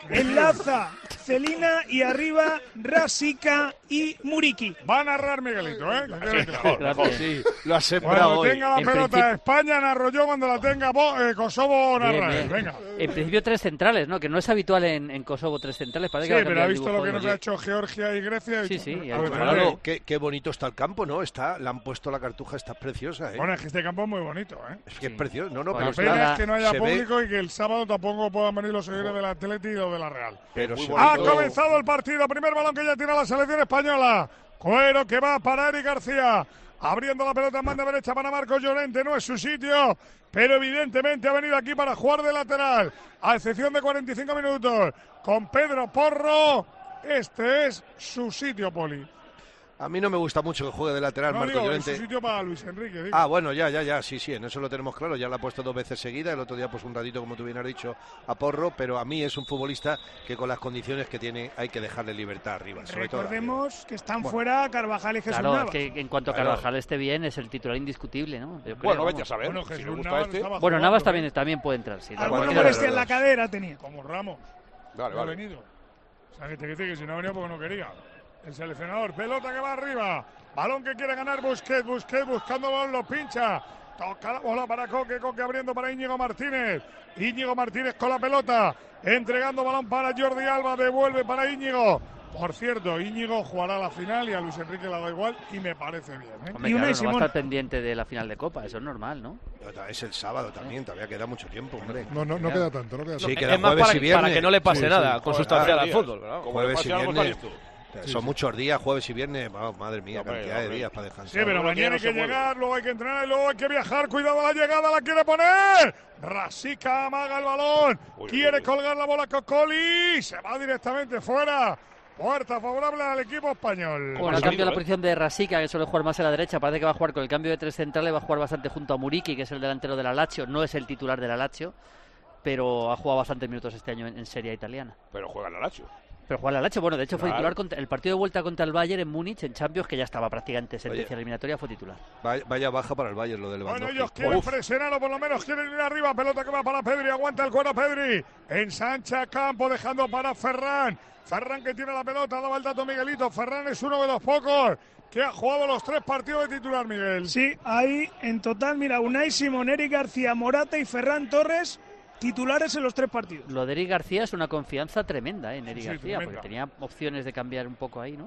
Speaker 5: enlaza Celina y arriba Rasica y Muriqui.
Speaker 4: Va a narrar Miguelito, ¿eh?
Speaker 12: Sí, mejor, mejor. Sí, lo ha sembrado
Speaker 4: Cuando
Speaker 12: hoy.
Speaker 4: tenga la
Speaker 14: En
Speaker 4: pelota
Speaker 14: principio...
Speaker 4: España, narro yo. Cuando la tenga Bo, eh, Kosovo, narra él. Venga.
Speaker 14: En principio tres centrales, ¿no? Que no es habitual en, en Kosovo tres centrales. Parece
Speaker 4: sí,
Speaker 14: que
Speaker 4: pero ha visto lo que nos ha hecho Georgia y Grecia.
Speaker 14: Sí, sí.
Speaker 12: Ver, claro, qué, qué bonito está el campo, ¿no? Está, le han puesto la cartuja, está preciosa, ¿eh?
Speaker 4: Bueno, es que este campo es muy bonito, ¿eh?
Speaker 12: Es que sí. es precioso. No, no,
Speaker 4: bueno,
Speaker 12: pero
Speaker 4: la pena
Speaker 12: está,
Speaker 4: es que no haya público
Speaker 12: ve...
Speaker 4: y que el sábado tampoco puedan venir los seguidores del Atleti y los de la Real.
Speaker 12: Pero
Speaker 4: ha comenzado el partido. Primer balón que ya tiene la selección española. Cuero que va para Eric García. Abriendo la pelota en banda derecha para Marcos Llorente. No es su sitio, pero evidentemente ha venido aquí para jugar de lateral. A excepción de cuarenta y cinco minutos. Con Pedro Porro. Este es su sitio, Poli.
Speaker 12: A mí no me gusta mucho que juegue de lateral
Speaker 4: no,
Speaker 12: Marco
Speaker 4: digo,
Speaker 12: Llorente.
Speaker 4: Es su sitio para Luis Enrique. Digo.
Speaker 12: Ah, bueno, ya, ya, ya, sí, sí, en eso lo tenemos claro. Ya lo ha puesto dos veces seguida. El otro día, pues un ratito, como tú bien has dicho, a Porro. Pero a mí es un futbolista que con las condiciones que tiene hay que dejarle libertad arriba. Sobre
Speaker 5: Recordemos
Speaker 12: todo
Speaker 5: que están
Speaker 12: bueno.
Speaker 5: fuera Carvajal y Jesús
Speaker 14: claro,
Speaker 5: Navas.
Speaker 14: Es que en cuanto a Carvajal claro. esté bien, es el titular indiscutible, ¿no? Yo
Speaker 13: bueno,
Speaker 14: creo,
Speaker 13: vete a saber.
Speaker 4: Bueno,
Speaker 13: si le gusta
Speaker 4: Navas
Speaker 13: este.
Speaker 4: bueno,
Speaker 14: jugando, Navas también, también puede entrar. Sí,
Speaker 5: alguna molestia en la cadera tenía.
Speaker 4: Como Ramos.
Speaker 13: Vale,
Speaker 4: no
Speaker 13: vale.
Speaker 4: ha venido. O sea, que te dice que si no venía porque no quería. El seleccionador, pelota que va arriba. Balón que quiere ganar Busquets, Busquets buscando balón, lo pincha. Toca la bola para Coque, Coque abriendo para Íñigo Martínez. Íñigo Martínez con la pelota, entregando balón para Jordi Alba, devuelve para Íñigo. Por cierto, Íñigo jugará la final y a Luis Enrique le da igual y me parece bien, ¿eh?
Speaker 14: Hombre,
Speaker 5: y
Speaker 14: claro,
Speaker 5: una
Speaker 14: no va a estar pendiente de la final de Copa, eso es normal, ¿no?
Speaker 12: Es el sábado también, todavía queda mucho tiempo, hombre.
Speaker 4: No, no, no queda tanto, no queda tanto.
Speaker 12: Sí,
Speaker 3: es
Speaker 12: queda
Speaker 3: más
Speaker 12: jueves
Speaker 3: para,
Speaker 12: y viernes.
Speaker 3: para que no le pase sí, nada
Speaker 12: sí.
Speaker 3: consustancial al fútbol, ¿verdad?
Speaker 12: Jueves y viernes.
Speaker 3: Sí,
Speaker 12: Son
Speaker 3: sí.
Speaker 12: muchos días, jueves y viernes. Oh, madre mía,
Speaker 13: No,
Speaker 12: cantidad
Speaker 13: no,
Speaker 12: de días para descansar.
Speaker 4: Sí, pero
Speaker 13: Bueno,
Speaker 4: mañana hay
Speaker 13: que
Speaker 4: que
Speaker 13: no se
Speaker 4: llegar, luego hay que entrenar y luego hay que viajar. Cuidado la llegada, la quiere poner. Rasica amaga el balón.
Speaker 13: Uy,
Speaker 4: quiere
Speaker 13: uy, uy.
Speaker 4: colgar la bola Cocoli. Se va directamente fuera. Puerta favorable al equipo español.
Speaker 14: Bueno, ha cambiado la posición de Rasica, que suele jugar más a la derecha. Parece que va a jugar con el cambio de tres centrales, va a jugar bastante junto a Muriqui, que es el delantero de la Lazio. No es el titular de la Lazio, pero ha jugado bastantes minutos este año en, en Serie A italiana.
Speaker 13: Pero juega en la Lazio.
Speaker 14: Pero juega en la Lazio, bueno, de hecho fue
Speaker 13: Claro.
Speaker 14: titular contra el partido de vuelta contra el Bayern en Múnich, en Champions, que ya estaba prácticamente sentencia
Speaker 12: Oye.
Speaker 14: eliminatoria, fue titular.
Speaker 12: Vaya, vaya baja para el Bayern lo del
Speaker 4: Bueno,
Speaker 12: Lewandowski.
Speaker 4: ellos quieren
Speaker 12: Uf.
Speaker 4: presionar o por lo menos quieren ir arriba. Pelota que va para Pedri, aguanta el cuero Pedri. Ensancha campo, dejando para Ferran. Ferran que tiene la pelota, daba el dato Miguelito. Ferran es uno de los pocos que ha jugado los tres partidos de titular, Miguel.
Speaker 5: Sí, ahí en total, mira, Unai Simón, Eric García, Morata y Ferran Torres, titulares en los tres partidos.
Speaker 14: Lo de Eric García es una confianza tremenda, ¿eh? En Eric
Speaker 4: Sí,
Speaker 14: García,
Speaker 4: tremenda.
Speaker 14: porque tenía opciones de cambiar un poco ahí, ¿no?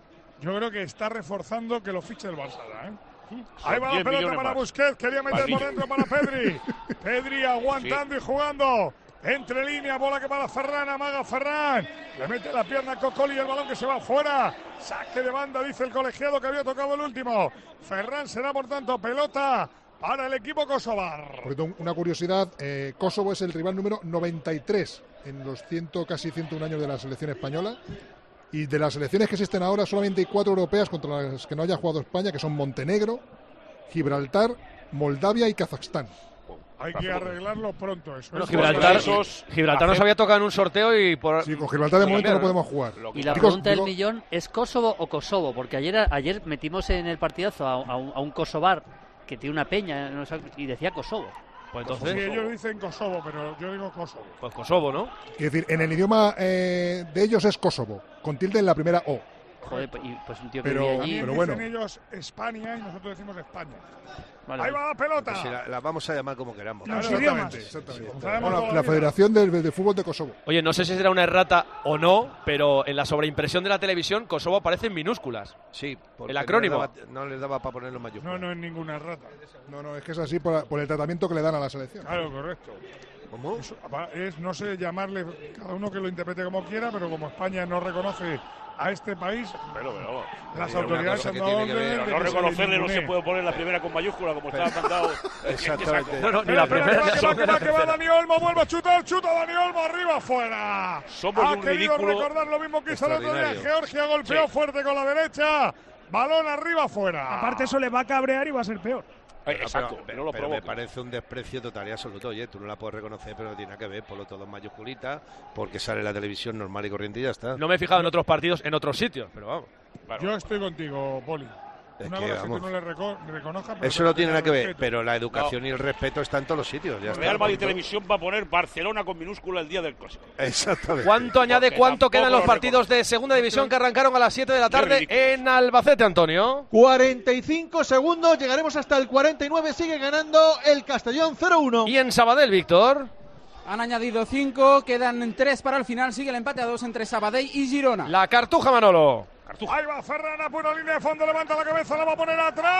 Speaker 4: Yo creo que está reforzando que lo fiche el Barça, ¿eh? Ahí va la
Speaker 13: diez
Speaker 4: pelota
Speaker 13: millones
Speaker 4: para
Speaker 13: más.
Speaker 4: Busquets, quería meter
Speaker 13: Maldito.
Speaker 4: por dentro para Pedri. Pedri aguantando y jugando. Entre líneas, bola que para Ferran, amaga Ferran. Le mete la pierna a Cocoli y el balón que se va fuera. Saque de banda, dice el colegiado que había tocado el último. Ferran será, por tanto, pelota para el equipo kosovar.
Speaker 2: Por cierto, una curiosidad, eh, Kosovo es el rival número noventa y tres en los ciento, casi ciento uno años de la selección española. Y de las selecciones que existen ahora, solamente hay cuatro europeas contra las que no haya jugado España, que son Montenegro, Gibraltar, Moldavia y Kazajstán.
Speaker 4: Hay que arreglarlo pronto eso.
Speaker 3: Bueno,
Speaker 4: ¿eh?
Speaker 3: Gibraltar,
Speaker 13: esos
Speaker 3: Gibraltar nos
Speaker 13: hacer-
Speaker 3: había tocado en un sorteo y por...
Speaker 2: Sí, con Gibraltar de momento no podemos jugar.
Speaker 14: Y la
Speaker 2: Digo-
Speaker 14: pregunta del
Speaker 2: digo-
Speaker 14: millón es Kosovo o Kosovo, porque ayer, ayer metimos en el partidazo a, a un, a un kosovar que tiene una peña no sé, y decía Kosovo.
Speaker 3: Pues
Speaker 4: Sí,
Speaker 3: entonces,
Speaker 4: ellos dicen Kosovo, pero yo digo Kosovo.
Speaker 3: pues Kosovo, ¿no?
Speaker 2: Es decir, en el idioma eh, de ellos es Kosovo, con tilde en la primera O.
Speaker 14: Joder, y pues un tío que
Speaker 2: Pero-
Speaker 14: vive allí.
Speaker 2: pero bueno.
Speaker 4: Dicen ellos España y nosotros decimos España.
Speaker 14: Vale.
Speaker 4: Ahí va la pelota.
Speaker 12: Pues si la, la vamos a llamar como queramos.
Speaker 4: Los
Speaker 2: Exactamente,
Speaker 4: idiomas.
Speaker 2: exactamente.
Speaker 4: Como sabemos
Speaker 2: Bueno,
Speaker 4: toda
Speaker 2: la
Speaker 4: la vida.
Speaker 2: Federación de, de Fútbol de Kosovo.
Speaker 3: Oye, no sé si será una errata o no, pero en la sobreimpresión de la televisión Kosovo aparece en minúsculas.
Speaker 12: Sí, porque
Speaker 3: el acrónimo.
Speaker 12: No les daba, no les daba para ponerlo en mayúsculas.
Speaker 4: No, no es ninguna rata.
Speaker 2: No, no, es que es así por, por el tratamiento que le dan a la selección.
Speaker 4: Claro, correcto.
Speaker 12: ¿Cómo?
Speaker 4: Eso, es, no sé llamarle, cada uno que lo interprete como quiera, pero como España no reconoce a este país,
Speaker 13: Pero, pero,
Speaker 4: las
Speaker 12: Hay una
Speaker 4: autoridades
Speaker 12: cosa
Speaker 4: han
Speaker 12: que
Speaker 4: dado
Speaker 12: tiene que
Speaker 4: orden
Speaker 12: ver-
Speaker 4: de
Speaker 13: pero no
Speaker 4: que se
Speaker 13: reconocerle no
Speaker 4: ningunee.
Speaker 13: se puede poner la primera con mayúscula como estaba mandado.
Speaker 12: Exactamente.
Speaker 3: No, no, ni
Speaker 4: Espera,
Speaker 3: la
Speaker 4: espera,
Speaker 3: primera,
Speaker 4: que
Speaker 3: ni la
Speaker 4: va, que
Speaker 3: segunda,
Speaker 4: va,
Speaker 3: ni
Speaker 4: que
Speaker 3: la
Speaker 4: va,
Speaker 3: tercera.
Speaker 4: Dani Olmo, vuelve a chutar, chuta Dani Olmo, arriba, fuera.
Speaker 13: Somos
Speaker 4: ha
Speaker 13: un
Speaker 4: querido
Speaker 13: ridículo
Speaker 4: recordar lo mismo que hizo el otro día.
Speaker 12: extraordinario.
Speaker 4: Georgia golpeó
Speaker 13: Sí.
Speaker 4: fuerte con la derecha, balón arriba, fuera.
Speaker 5: Aparte eso le va a cabrear y va a ser peor.
Speaker 13: Eh, Exacto,
Speaker 12: pero,
Speaker 13: pero no lo
Speaker 12: pero me
Speaker 13: provoca.
Speaker 12: parece un desprecio total y absoluto. Oye, tú no la puedes reconocer, pero no tiene nada que ver. Ponlo todo en mayúsculita, porque sale en la televisión normal y corriente y ya está.
Speaker 3: No me he fijado en otros partidos, en otros sitios, pero vamos.
Speaker 13: Claro.
Speaker 4: Yo estoy contigo, Poli.
Speaker 12: Es
Speaker 4: Una
Speaker 12: que,
Speaker 4: cosa
Speaker 12: vamos,
Speaker 4: que tú no le reco- reconozcas, pero
Speaker 12: eso
Speaker 4: que
Speaker 12: no
Speaker 4: le
Speaker 12: tiene nada que
Speaker 4: tengas
Speaker 12: ver,
Speaker 4: respeto.
Speaker 12: pero la educación y el respeto está en todos los sitios. Ya está.
Speaker 13: Real Madrid
Speaker 12: punto.
Speaker 13: Televisión va a poner Barcelona con minúscula el día del clásico.
Speaker 12: Exactamente.
Speaker 3: ¿Cuánto añade,
Speaker 13: Porque
Speaker 3: cuánto
Speaker 13: tampoco
Speaker 3: quedan los
Speaker 13: lo
Speaker 3: partidos de segunda división que arrancaron a las siete de la
Speaker 13: Qué
Speaker 3: tarde
Speaker 13: ridículos.
Speaker 3: en Albacete, Antonio?
Speaker 6: cuarenta y cinco segundos, llegaremos hasta el cuarenta y nueve, sigue ganando el Castellón cero uno.
Speaker 3: Y en Sabadell, Víctor.
Speaker 7: Han añadido cinco, quedan tres para el final, sigue el empate a dos entre Sabadell y Girona.
Speaker 3: La Cartuja, Manolo.
Speaker 4: Ahí va Ferran, a pura línea de fondo, levanta la cabeza, la va a poner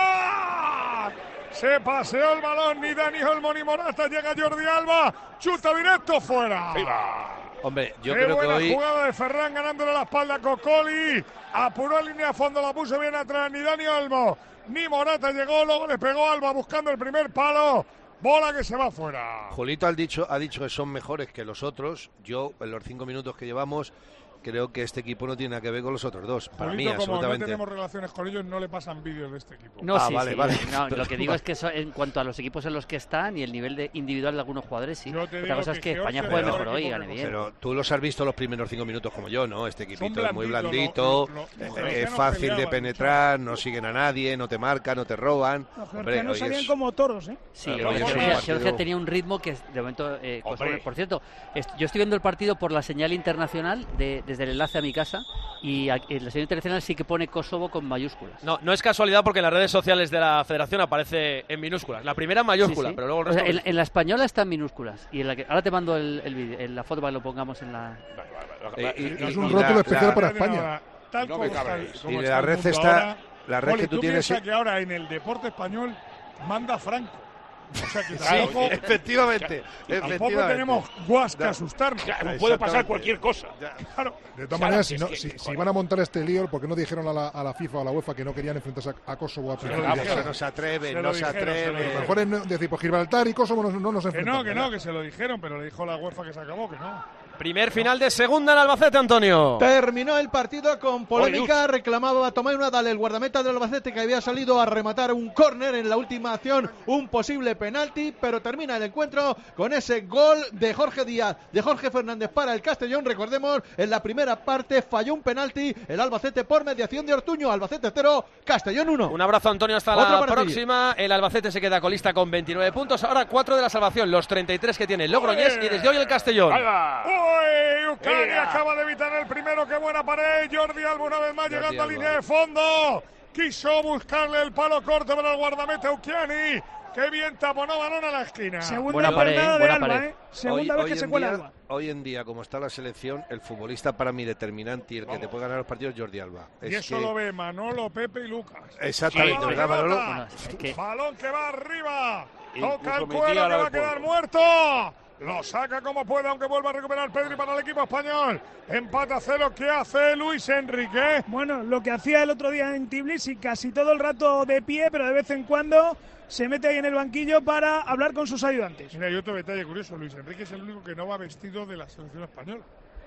Speaker 4: atrás. Se paseó el balón, ni Dani Olmo ni Morata, llega Jordi Alba, chuta directo fuera.
Speaker 13: Ahí va.
Speaker 12: Hombre, yo
Speaker 4: Qué
Speaker 12: creo que
Speaker 4: buena
Speaker 12: hoy.
Speaker 4: jugada de Ferran ganándole la espalda a Cocoli. Apuró en línea de fondo, la puso bien atrás. Ni Dani Olmo ni Morata llegó. Luego le pegó Alba buscando el primer palo. Bola que se va fuera.
Speaker 12: Julito ha dicho, ha dicho que son mejores que los otros. Yo, en los cinco minutos que llevamos, creo que este equipo no tiene nada que ver con los otros dos. Para
Speaker 4: Julito,
Speaker 12: mí,
Speaker 4: como no
Speaker 12: absolutamente.
Speaker 4: tenemos relaciones con ellos, no le pasan vídeos de este equipo.
Speaker 14: No,
Speaker 12: Ah,
Speaker 14: sí,
Speaker 12: vale,
Speaker 14: sí.
Speaker 12: vale.
Speaker 14: No,
Speaker 12: Pero-
Speaker 14: lo que digo es que eso, en cuanto a los equipos en los que están y el nivel de individual de algunos jugadores, sí.
Speaker 4: Yo te
Speaker 14: Otra
Speaker 4: digo
Speaker 14: cosa es
Speaker 4: que
Speaker 14: que España
Speaker 4: Georgia
Speaker 14: juegue
Speaker 4: es
Speaker 14: mejor
Speaker 4: mejor
Speaker 14: hoy y
Speaker 4: equipo
Speaker 14: gane
Speaker 4: que
Speaker 14: bien.
Speaker 12: Pero tú los has visto los primeros cinco minutos como yo, ¿no? Este equipito es muy
Speaker 4: blanditos,
Speaker 12: blandito,
Speaker 4: lo- lo-
Speaker 12: eh,
Speaker 4: los
Speaker 12: es
Speaker 4: georgianos
Speaker 12: fácil de
Speaker 4: peleaban,
Speaker 12: penetrar, no siguen a nadie, no te marcan, no te roban.
Speaker 5: Los
Speaker 12: Hombre,
Speaker 5: georgianos
Speaker 12: hoy
Speaker 5: salían
Speaker 12: es-
Speaker 5: como toros, ¿eh?
Speaker 14: Sí,
Speaker 12: Claro,
Speaker 14: oye,
Speaker 12: hoy es un
Speaker 14: Georgia,
Speaker 12: partido-
Speaker 14: Georgia tenía un ritmo que de momento eh, Kosovo-
Speaker 13: Hombre.
Speaker 14: por cierto, est- yo estoy viendo el partido por la señal internacional de- desde el enlace a mi casa y aquí- en la señal internacional sí que pone Kosovo con mayúsculas.
Speaker 3: No, no es casualidad porque en las redes sociales de la federación aparece en minúsculas. La primera en mayúscula,
Speaker 14: Sí, sí.
Speaker 3: pero luego el
Speaker 14: O sea,
Speaker 3: resto...
Speaker 14: en, en la española está en minúsculas y en la que, ahora te mando el, el vídeo, en la foto para que lo pongamos en la.
Speaker 12: Eh, y-
Speaker 2: Es
Speaker 12: y-
Speaker 2: un
Speaker 12: y
Speaker 2: rótulo
Speaker 12: la-
Speaker 2: especial
Speaker 12: la-
Speaker 2: para
Speaker 4: Ahora,
Speaker 2: España.
Speaker 4: Tal
Speaker 13: No
Speaker 4: como
Speaker 13: me
Speaker 4: está,
Speaker 13: cabe.
Speaker 4: el- como
Speaker 12: Y
Speaker 4: está
Speaker 12: la
Speaker 4: el
Speaker 12: red
Speaker 4: mundo
Speaker 12: está-
Speaker 4: ahora,
Speaker 12: la red
Speaker 4: Poli,
Speaker 12: que tú tienes-
Speaker 4: piensas que ahora en el deporte español manda Franco. O sea que
Speaker 12: Sí,
Speaker 4: tampoco,
Speaker 12: efectivamente,
Speaker 4: tampoco
Speaker 12: efectivamente.
Speaker 4: tenemos guas que
Speaker 12: Ya.
Speaker 4: asustarnos.
Speaker 13: Claro, puede
Speaker 12: Exactamente.
Speaker 13: pasar cualquier cosa.
Speaker 4: Claro.
Speaker 2: De todas
Speaker 13: Claro,
Speaker 2: maneras,
Speaker 13: es
Speaker 2: si, no,
Speaker 13: que,
Speaker 2: si, si
Speaker 13: joder.
Speaker 2: van a montar este lío, ¿por qué no dijeron a la, a la FIFA o a la UEFA que no querían enfrentarse a, a Kosovo a
Speaker 4: Se lo
Speaker 2: principio de
Speaker 4: dijeron.
Speaker 2: año?
Speaker 12: No se atreve,
Speaker 4: Se lo
Speaker 12: no se
Speaker 4: dijeron, se lo
Speaker 12: atreve.
Speaker 2: Lo
Speaker 4: dijeron.
Speaker 2: mejor es no- decir, pues Gibraltar y Kosovo no, no nos
Speaker 4: Que
Speaker 2: enfrentamos.
Speaker 4: no, que no, que se lo dijeron, pero le dijo la UEFA que se acabó, que no.
Speaker 3: Primer final de segunda en Albacete, Antonio.
Speaker 6: Terminó el partido con polémica, reclamaba a Tomás Nadal, el guardameta del Albacete, que había salido a rematar un córner en la última acción, un posible penalti, pero termina el encuentro con ese gol de Jorge Díaz, de Jorge Fernández para el Castellón. Recordemos, en la primera parte falló un penalti el Albacete por mediación de Ortuño. Albacete cero, Castellón uno.
Speaker 3: Un abrazo, Antonio, hasta
Speaker 6: Otro
Speaker 3: la
Speaker 6: para ti.
Speaker 3: próxima. El Albacete se queda colista con veintinueve puntos. Ahora cuatro de la salvación, los treinta y tres que tiene el Logroñés y desde hoy el Castellón.
Speaker 13: Ahí va.
Speaker 4: ¡Uy! Ucrania
Speaker 13: Mira.
Speaker 4: acaba de evitar el primero. ¡Qué buena pared! Jordi Alba una vez más
Speaker 12: Jordi
Speaker 4: llegando a
Speaker 12: Alba.
Speaker 4: línea de fondo. Quiso buscarle el palo corto para el guardameta Ucchiani. ¡Qué bien taponó balón a la esquina!
Speaker 5: Segunda
Speaker 14: Buena pared,
Speaker 5: jornada
Speaker 14: ¿eh?
Speaker 5: de
Speaker 14: Buena
Speaker 5: Alba,
Speaker 14: pared.
Speaker 5: ¿eh? Segunda
Speaker 12: Hoy-
Speaker 5: vez
Speaker 12: hoy
Speaker 5: que se
Speaker 12: en
Speaker 5: cuela
Speaker 12: día-
Speaker 5: Alba.
Speaker 12: Hoy en día, como está la selección, el futbolista para mí determinante y el que te puede ganar los partidos es Jordi Alba.
Speaker 4: Y
Speaker 12: Es
Speaker 4: eso
Speaker 12: que-
Speaker 4: lo ve Manolo, Pepe y Lucas.
Speaker 12: Exactamente,
Speaker 4: Balón
Speaker 12: ¿verdad,
Speaker 4: que
Speaker 12: Manolo?
Speaker 4: bota.
Speaker 14: Bueno, es que-
Speaker 4: Balón que va arriba.
Speaker 13: Incluso
Speaker 4: Toca el
Speaker 13: metía
Speaker 4: cuero
Speaker 13: la
Speaker 4: que va
Speaker 13: del
Speaker 4: a quedar
Speaker 13: pueblo.
Speaker 4: muerto. Lo saca como puede, aunque vuelva a recuperar Pedri para el equipo español. Empata cero. ¿Qué hace Luis Enrique?
Speaker 5: Bueno, lo que hacía el otro día en Tbilisi, casi todo el rato de pie, pero de vez en cuando se mete ahí en el banquillo para hablar con sus ayudantes.
Speaker 4: Mira, y otro detalle curioso. Luis Enrique es el único que no va vestido de la selección española.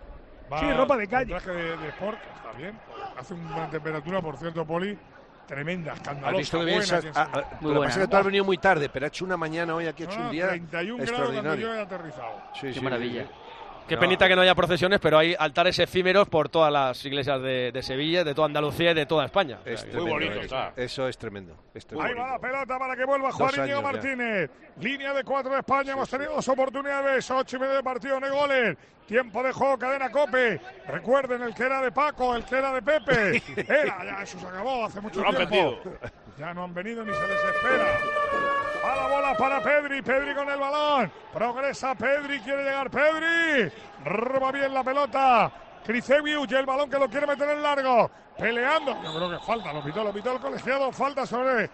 Speaker 4: Va
Speaker 5: Sí, ropa de
Speaker 4: con
Speaker 5: calle.
Speaker 4: traje de, de sport, que está bien. Hace una temperatura, por cierto, Poli, tremenda,
Speaker 12: ¿Has
Speaker 4: escandalosa,
Speaker 12: visto que bien?
Speaker 4: buena.
Speaker 12: se
Speaker 4: que
Speaker 12: ha-
Speaker 4: se-
Speaker 12: ah, ah,
Speaker 14: Muy
Speaker 12: lo que
Speaker 14: buena,
Speaker 12: pasa es que
Speaker 14: ¿no?
Speaker 12: tú has venido muy tarde, pero ha hecho una mañana hoy aquí, ha hecho
Speaker 4: No,
Speaker 12: un día
Speaker 4: treinta y un grados cuando yo
Speaker 12: extraordinario.
Speaker 4: he aterrizado.
Speaker 12: Sí,
Speaker 14: Qué
Speaker 12: sí,
Speaker 14: maravilla.
Speaker 12: sí.
Speaker 3: Qué
Speaker 12: No.
Speaker 3: penita que no haya procesiones, pero hay altares efímeros por todas las iglesias de, de Sevilla, de toda Andalucía y de toda España.
Speaker 12: Es
Speaker 3: O sea, que-
Speaker 12: tremendo,
Speaker 13: bonito
Speaker 12: eso.
Speaker 13: está.
Speaker 12: Eso es tremendo. es
Speaker 4: Ahí
Speaker 12: tremendo.
Speaker 4: va la pelota para que vuelva a jugar
Speaker 12: Dos
Speaker 4: Íñigo
Speaker 12: años ya.
Speaker 4: Martínez. Línea de cuatro de España. Hemos tenido dos oportunidades. Ocho y medio de partido, no hay goles. Tiempo de juego, cadena Cope. Recuerden el que era de Paco, el que era de Pepe. Era, ya eso se acabó hace mucho
Speaker 13: Lo han
Speaker 4: tiempo.
Speaker 13: vendido.
Speaker 4: Ya no han venido ni se les espera. A la bola para Pedri. Pedri con el balón. Progresa Pedri. Quiere llegar Pedri. Roba bien la pelota. Kricevic, el balón que lo quiere meter en largo. Peleando. Yo creo que falta. Lo pitó, lo pitó el colegiado. Falta sobre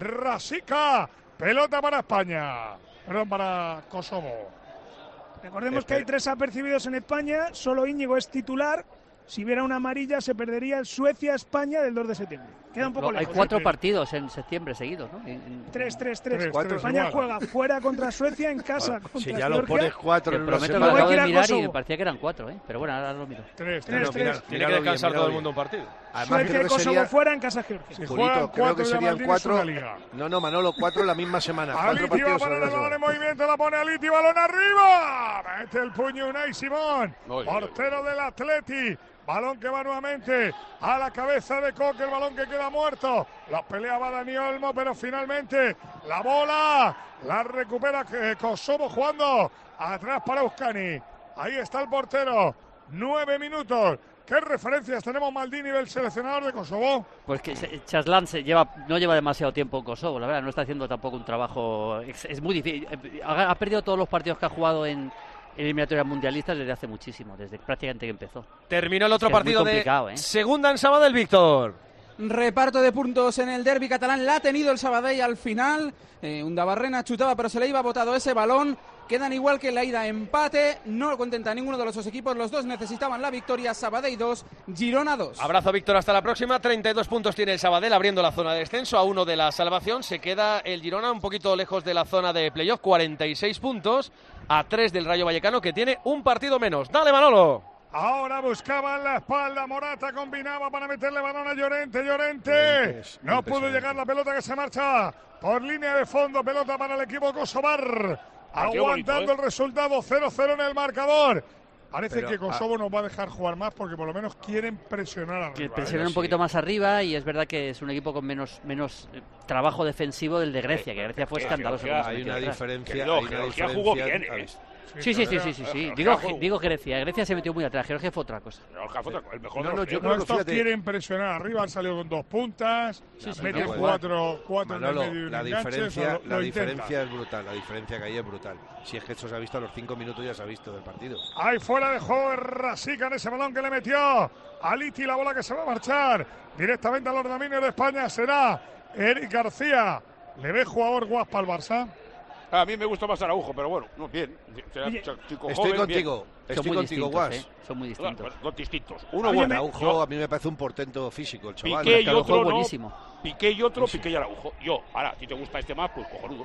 Speaker 4: Rasica. Pelota para España. Perdón, para Kosovo.
Speaker 5: Recordemos que hay tres apercibidos en España, solo Íñigo es titular. Si hubiera una amarilla se perdería el Suecia-España del dos de septiembre. Queda un poco
Speaker 14: Lo- hay
Speaker 5: lejos.
Speaker 14: cuatro
Speaker 5: ¿eh?
Speaker 14: partidos en septiembre seguidos, ¿no? En- en-
Speaker 5: Tres, tres, tres.
Speaker 4: Tres,
Speaker 5: Cuatro.
Speaker 4: tres,
Speaker 5: España
Speaker 4: igual.
Speaker 5: juega fuera contra Suecia, en casa contra
Speaker 12: Si ya lo
Speaker 5: Georgia.
Speaker 12: pones cuatro
Speaker 14: Te
Speaker 12: en una
Speaker 14: prometo que lo
Speaker 12: semana.
Speaker 14: acabo de
Speaker 5: Luego hay que ir a
Speaker 14: mirar y me
Speaker 5: Kosovo.
Speaker 14: parecía que eran cuatro, ¿eh? Pero bueno, ahora lo miro.
Speaker 4: Tres,
Speaker 5: Tres,
Speaker 4: tres,
Speaker 5: tres.
Speaker 4: tres.
Speaker 3: Tiene que descansar todo el mundo un partido.
Speaker 12: Además,
Speaker 5: Suecia
Speaker 12: creo
Speaker 5: y
Speaker 12: que
Speaker 5: Kosovo
Speaker 12: sería,
Speaker 5: fuera, en casa Georgia.
Speaker 4: Si
Speaker 12: Julito,
Speaker 4: juegan
Speaker 12: creo
Speaker 4: cuatro
Speaker 12: que
Speaker 4: ya
Speaker 12: serían
Speaker 4: Maldini es una
Speaker 12: cuatro.
Speaker 4: liga.
Speaker 12: No, no, Manolo, cuatro en la misma semana. Cuatro
Speaker 4: Aliti va a
Speaker 12: partidos
Speaker 4: poner
Speaker 12: sobre
Speaker 4: el
Speaker 12: eso.
Speaker 4: balón en movimiento, la pone Aliti, balón arriba. Mete el puño Unai Simón,
Speaker 13: Muy bien.
Speaker 4: portero del Atleti. Balón que va nuevamente a la cabeza de Coque, el balón que queda muerto. La peleaba Dani Olmo, pero finalmente la bola la recupera eh, Kosovo jugando atrás para Euskani. Ahí está el portero. Nueve minutos. ¿Qué referencias tenemos, Maldini, del seleccionador de Kosovo?
Speaker 14: Pues que se- Chaslan se lleva, no lleva demasiado tiempo en Kosovo, la verdad, no está haciendo tampoco un trabajo. Es, es muy difícil. Ha, ha perdido todos los partidos que ha jugado en eliminatorias mundialistas desde hace muchísimo, desde prácticamente que empezó.
Speaker 3: Terminó el otro
Speaker 14: Es que es muy
Speaker 3: partido de
Speaker 14: complicado, ¿eh?
Speaker 3: segunda en sábado del Víctor.
Speaker 7: Reparto de puntos en el derbi catalán, la ha tenido el Sabadell al final. Eh, Undabarrena chutaba, pero se le iba botado ese balón. Quedan igual que en la ida, empate. No contenta ninguno de los dos equipos. Los dos necesitaban la victoria. Sabadell dos, Girona dos.
Speaker 3: Abrazo, Víctor, hasta la próxima. treinta y dos puntos tiene el Sabadell, abriendo la zona de descenso a uno de la salvación. Se queda el Girona un poquito lejos de la zona de playoff, cuarenta y seis puntos a tres del Rayo Vallecano, que tiene un partido menos. Dale, Manolo.
Speaker 4: Ahora buscaba en la espalda, Morata combinaba para meterle balón a Llorente, Llorente.
Speaker 12: Llorente es
Speaker 4: No pudo
Speaker 12: impresionante.
Speaker 4: llegar la pelota que se marcha por línea de fondo, pelota para el equipo kosovar.
Speaker 13: Partido
Speaker 4: Aguantando
Speaker 13: bonito, ¿eh?
Speaker 4: el resultado, cero cero en el marcador. Parece
Speaker 12: Pero,
Speaker 4: que Kosovo nos va a dejar jugar más porque por lo menos quieren presionar arriba.
Speaker 14: Que
Speaker 4: ¿eh?
Speaker 14: presionan un poquito más arriba y es verdad que es un equipo con menos, menos eh, trabajo defensivo del de Grecia, que Grecia fue
Speaker 13: Eh,
Speaker 14: escandaloso.
Speaker 13: Georgia,
Speaker 14: como se
Speaker 12: Hay
Speaker 14: metió
Speaker 12: una
Speaker 14: detrás.
Speaker 12: diferencia.
Speaker 13: Querido,
Speaker 12: hay una
Speaker 13: Georgia
Speaker 12: diferencia.
Speaker 13: jugó bien,
Speaker 12: ¿has
Speaker 13: ¿eh?
Speaker 12: visto?
Speaker 14: Sí, sí, sí, sí, sí, sí. Digo,
Speaker 13: Georgia-
Speaker 14: digo Grecia. Grecia se metió muy atrás. Georgia fue otra cosa.
Speaker 13: Georgia fue el mejor
Speaker 12: No,
Speaker 13: de
Speaker 12: no,
Speaker 13: los
Speaker 12: yo
Speaker 13: tres.
Speaker 12: creo que
Speaker 4: Estos
Speaker 12: fíjate-
Speaker 4: quieren presionar arriba, han salido con dos puntas,
Speaker 12: Sí, sí,
Speaker 4: meten
Speaker 12: no,
Speaker 4: cuatro, cuatro en el
Speaker 12: Manolo,
Speaker 4: medio y un
Speaker 12: la
Speaker 4: enganche,
Speaker 12: diferencia,
Speaker 4: lo-
Speaker 12: la
Speaker 4: lo
Speaker 12: diferencia
Speaker 4: intentan.
Speaker 12: es brutal, la diferencia que hay es brutal. Si es que esto se ha visto a los cinco minutos, ya se ha visto del partido.
Speaker 4: Ahí fuera de juego Rasica en ese balón que le metió Aliti, la bola que se va a marchar directamente a los dominios de España será Eric García. ¿Le ve jugador guaspa al Barça?
Speaker 13: A mí me gusta más Araujo, pero bueno, no, bien. Será
Speaker 4: Oye,
Speaker 13: chico
Speaker 12: Estoy
Speaker 13: joven,
Speaker 12: contigo,
Speaker 13: bien.
Speaker 12: estoy
Speaker 14: Son muy
Speaker 12: contigo,
Speaker 14: distintos,
Speaker 12: Guas.
Speaker 14: ¿eh? Son muy distintos.
Speaker 13: Claro, dos distintos. Uno
Speaker 4: Oye,
Speaker 13: bueno,
Speaker 4: me-
Speaker 12: Araujo a mí me parece un portento físico, el chaval.
Speaker 13: Piqué y
Speaker 14: Araujo
Speaker 13: otro no.
Speaker 14: buenísimo.
Speaker 13: Piqué y otro, Piqué y Araujo. Yo, ahora, a ti te gusta este más, pues cojonudo.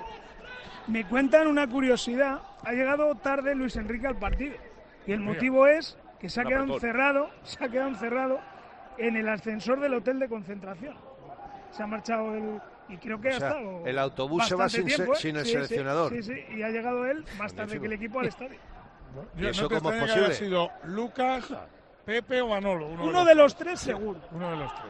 Speaker 5: Me cuentan una curiosidad. Ha llegado tarde Luis Enrique al partido. Y el motivo es que se ha
Speaker 13: Un
Speaker 5: quedado
Speaker 13: apretón.
Speaker 5: encerrado, se ha quedado encerrado en el ascensor del hotel de concentración. Se ha marchado el... Y creo que
Speaker 12: O
Speaker 5: ha
Speaker 12: sea,
Speaker 5: estado
Speaker 12: el autobús se va
Speaker 5: bastante
Speaker 12: sin se-
Speaker 5: tiempo, ¿eh?
Speaker 12: sin el
Speaker 5: Sí, sí,
Speaker 12: seleccionador.
Speaker 5: Sí, sí, y ha llegado él más tarde que el equipo al estadio.
Speaker 12: ¿Y
Speaker 4: Yo-
Speaker 12: eso
Speaker 4: no te
Speaker 12: cómo es
Speaker 4: extraña que
Speaker 12: posible?
Speaker 4: haya sido Lucas, Pepe o Manolo. Uno,
Speaker 5: Uno de los tres seguro.
Speaker 4: Uno de los tres.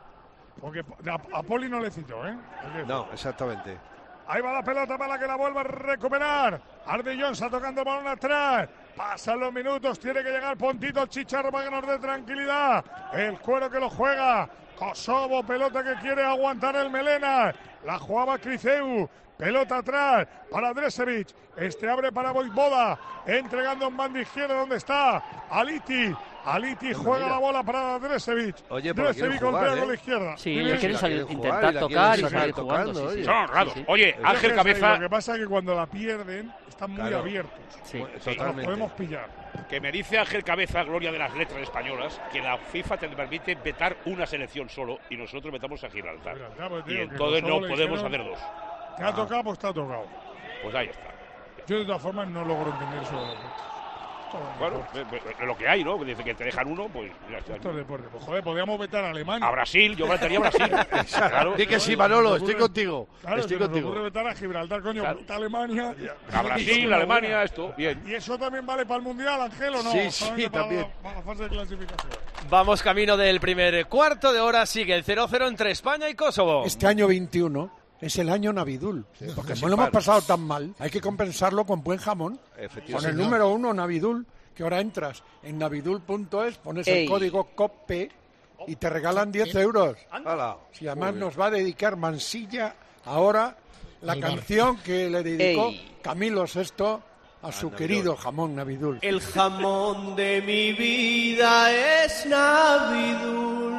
Speaker 4: Porque a, a Poli no le citó, ¿eh? Hay que
Speaker 12: No, exactamente.
Speaker 4: Ahí va la pelota para que la vuelva a recuperar. Ardillón está tocando el balón atrás. Pasan los minutos, tiene que llegar Pontito el Chicharro para que nos dé tranquilidad. El cuero que lo juega. Kosovo, pelota que quiere aguantar el Melena. La jugaba Criceu. Pelota atrás para Dresevic. Este abre para Voivoda. Entregando en banda izquierda donde está Aliti. Aliti juega
Speaker 12: mira.
Speaker 4: la bola para Dresevic.
Speaker 12: Oye, pero
Speaker 4: Dresevic
Speaker 12: quieren jugar,
Speaker 4: golpea con la
Speaker 12: ¿eh?
Speaker 4: izquierda.
Speaker 14: Sí,
Speaker 4: Dime.
Speaker 14: ellos quieren
Speaker 12: la
Speaker 14: salir,
Speaker 12: quieren
Speaker 14: intentar
Speaker 12: jugar y la
Speaker 14: tocar y
Speaker 12: quieren
Speaker 14: salir
Speaker 12: sacar
Speaker 14: jugando.
Speaker 12: tocando,
Speaker 14: sí, sí.
Speaker 12: oye.
Speaker 13: Son honrados.
Speaker 14: Sí, sí.
Speaker 13: Oye,
Speaker 4: Es
Speaker 13: Ángel
Speaker 4: que
Speaker 13: Cabeza,
Speaker 4: Lo que pasa es que cuando la pierden están muy
Speaker 12: Claro.
Speaker 4: abiertos.
Speaker 14: Sí.
Speaker 4: Nos
Speaker 12: Totalmente.
Speaker 4: podemos pillar.
Speaker 13: que me dice Ángel Cabeza, gloria de las letras españolas, que la FIFA te permite vetar una selección solo y nosotros vetamos a Gibraltar.
Speaker 4: Gibraltar, pues,
Speaker 13: Y
Speaker 4: tío, que
Speaker 13: entonces
Speaker 4: Kosovo
Speaker 13: no
Speaker 4: le
Speaker 13: podemos
Speaker 4: dijeron,
Speaker 13: hacer dos.
Speaker 4: Te ha tocado, pues te ha tocado.
Speaker 13: Pues ahí está.
Speaker 4: Yo de todas formas no logro entender eso.
Speaker 13: Bueno, es lo que hay, ¿no? Dice que te dejan uno, pues ya está.
Speaker 4: Esto es deporte. Pues joder, podríamos vetar a Alemania.
Speaker 13: A Brasil, yo vetaría a Brasil.
Speaker 12: Claro. Di que sí, Manolo, estoy contigo.
Speaker 4: Claro,
Speaker 12: estoy
Speaker 4: se nos
Speaker 12: contigo.
Speaker 4: ocurre vetar a Gibraltar, coño,
Speaker 12: Claro.
Speaker 4: veta a Alemania.
Speaker 13: A Brasil, a Alemania, esto, bien.
Speaker 4: ¿Y eso también vale para el Mundial, Ángel, o no?
Speaker 3: Sí,
Speaker 4: Solamente
Speaker 3: sí,
Speaker 4: para
Speaker 3: también.
Speaker 4: La, para la fase de clasificación.
Speaker 3: Vamos camino del primer cuarto de hora. Sigue el cero cero entre España y Kosovo.
Speaker 1: Este año veintiuno es el año Navidul. Porque
Speaker 12: sí,
Speaker 1: no lo hemos
Speaker 12: claro.
Speaker 1: pasado tan mal. Hay que compensarlo con buen jamón.
Speaker 12: Efectivamente.
Speaker 1: Con el
Speaker 12: Señor.
Speaker 1: número uno, Navidul, que ahora entras en navidul punto es, pones
Speaker 12: Ey.
Speaker 1: el código C O P y te regalan diez euros.
Speaker 12: Hala.
Speaker 1: Si además
Speaker 12: Muy bien.
Speaker 1: nos va a dedicar Mansilla ahora la
Speaker 12: Al bar.
Speaker 1: canción que le dedicó
Speaker 12: Ey.
Speaker 1: Camilo sexto a su querido jamón Navidul.
Speaker 8: El jamón de mi vida es Navidul.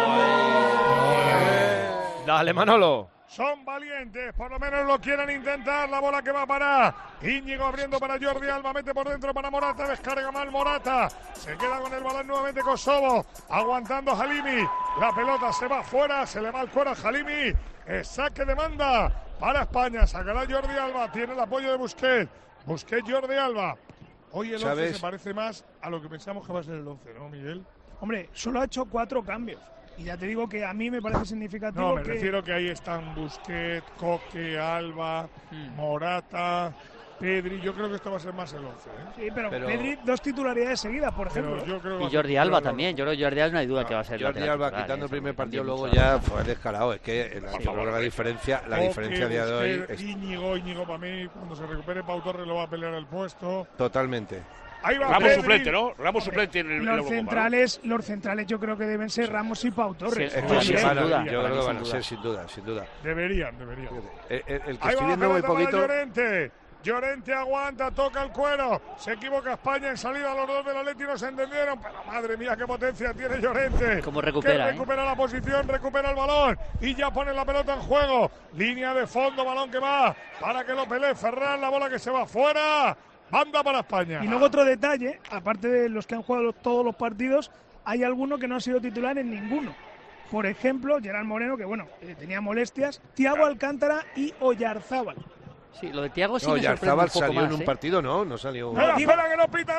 Speaker 3: Dale, Manolo.
Speaker 4: Son valientes, por lo menos lo quieren intentar. La bola que va para Íñigo, abriendo para Jordi Alba, mete por dentro para Morata, descarga mal Morata, se queda con el balón nuevamente Kosovo, aguantando Halimi, la pelota se va fuera, se le va el cuero a Halimi, es saque de banda para España, sacará Jordi Alba, tiene el apoyo de Busquets, Busquets Jordi Alba. Hoy el once
Speaker 12: ¿Sabes?
Speaker 4: se parece más a lo que pensamos que va a ser el once, ¿no, Miguel?
Speaker 5: Hombre, solo ha hecho cuatro cambios. Y ya te digo que a mí me parece significativo
Speaker 4: No, me
Speaker 5: que...
Speaker 4: refiero que ahí están Busquets, Coque, Alba, Morata, Pedri. Yo creo que esto va a ser más el once. ¿eh?
Speaker 5: Sí, pero,
Speaker 12: Pero-
Speaker 5: Pedri, dos titularidades seguidas, por
Speaker 4: Pero
Speaker 5: ejemplo.
Speaker 4: yo creo que va
Speaker 14: Y
Speaker 4: a ser
Speaker 14: Jordi Alba
Speaker 4: titular.
Speaker 14: también. Yo creo que Jordi Alba no hay duda que va a ser
Speaker 12: Jordi
Speaker 14: lateral
Speaker 12: Alba
Speaker 14: titular,
Speaker 12: quitando
Speaker 14: ¿eh?
Speaker 12: el primer
Speaker 14: Eso
Speaker 12: partido,
Speaker 14: tiene
Speaker 12: luego
Speaker 14: mucho-
Speaker 12: ya fue descarado. Es que el- yo creo que la diferencia, la
Speaker 4: Coque,
Speaker 12: diferencia a día de hoy
Speaker 4: Busquets,
Speaker 12: es
Speaker 4: Íñigo, Íñigo para mí, cuando se recupere Pau Torres lo va a pelear el puesto.
Speaker 12: totalmente.
Speaker 4: Ahí va
Speaker 13: Ramos
Speaker 4: Pedri.
Speaker 13: suplente, ¿no? Ramos suplente en el en la
Speaker 5: Los
Speaker 13: Eurocopa, ¿no?
Speaker 5: centrales, los centrales yo creo que deben ser Ramos y Pau Torres.
Speaker 14: Sí,
Speaker 12: Es
Speaker 14: Para
Speaker 12: que sí,
Speaker 14: mí, sin
Speaker 12: van a-
Speaker 14: duda,
Speaker 12: yo
Speaker 14: para
Speaker 12: creo
Speaker 14: mí,
Speaker 12: que
Speaker 14: sin
Speaker 12: van a
Speaker 14: duda.
Speaker 12: ser sin duda, sin duda.
Speaker 4: Deberían, deberían.
Speaker 12: El, el- el que
Speaker 4: Ahí
Speaker 12: estoy
Speaker 4: va
Speaker 12: viendo muy
Speaker 4: pelota para
Speaker 12: poquito.
Speaker 4: Llorente. Llorente aguanta, toca el cuero. Se equivoca España en salida. Los dos del Atleti no se entendieron. Pero madre mía, qué potencia tiene Llorente.
Speaker 14: Cómo recupera,
Speaker 4: Que
Speaker 14: ¿eh?
Speaker 4: recupera la posición, recupera el balón. Y ya pone la pelota en juego. Línea de fondo, balón que va para que lo pelee Ferran. La bola que se va fuera. Banda para España.
Speaker 5: Y luego otro detalle, aparte de los que han jugado todos los partidos, hay alguno que no ha sido titular en ninguno. Por ejemplo, Gerard Moreno, que bueno, eh, tenía molestias, Thiago Alcántara y Oyarzábal.
Speaker 14: Sí, lo de Thiago sí
Speaker 12: No,
Speaker 14: me sorprende
Speaker 12: Yarzabal
Speaker 14: un poco
Speaker 12: salió
Speaker 14: más,
Speaker 12: en un
Speaker 14: ¿eh?
Speaker 12: partido, ¿no? No salió.
Speaker 4: Espera, espera, que no pita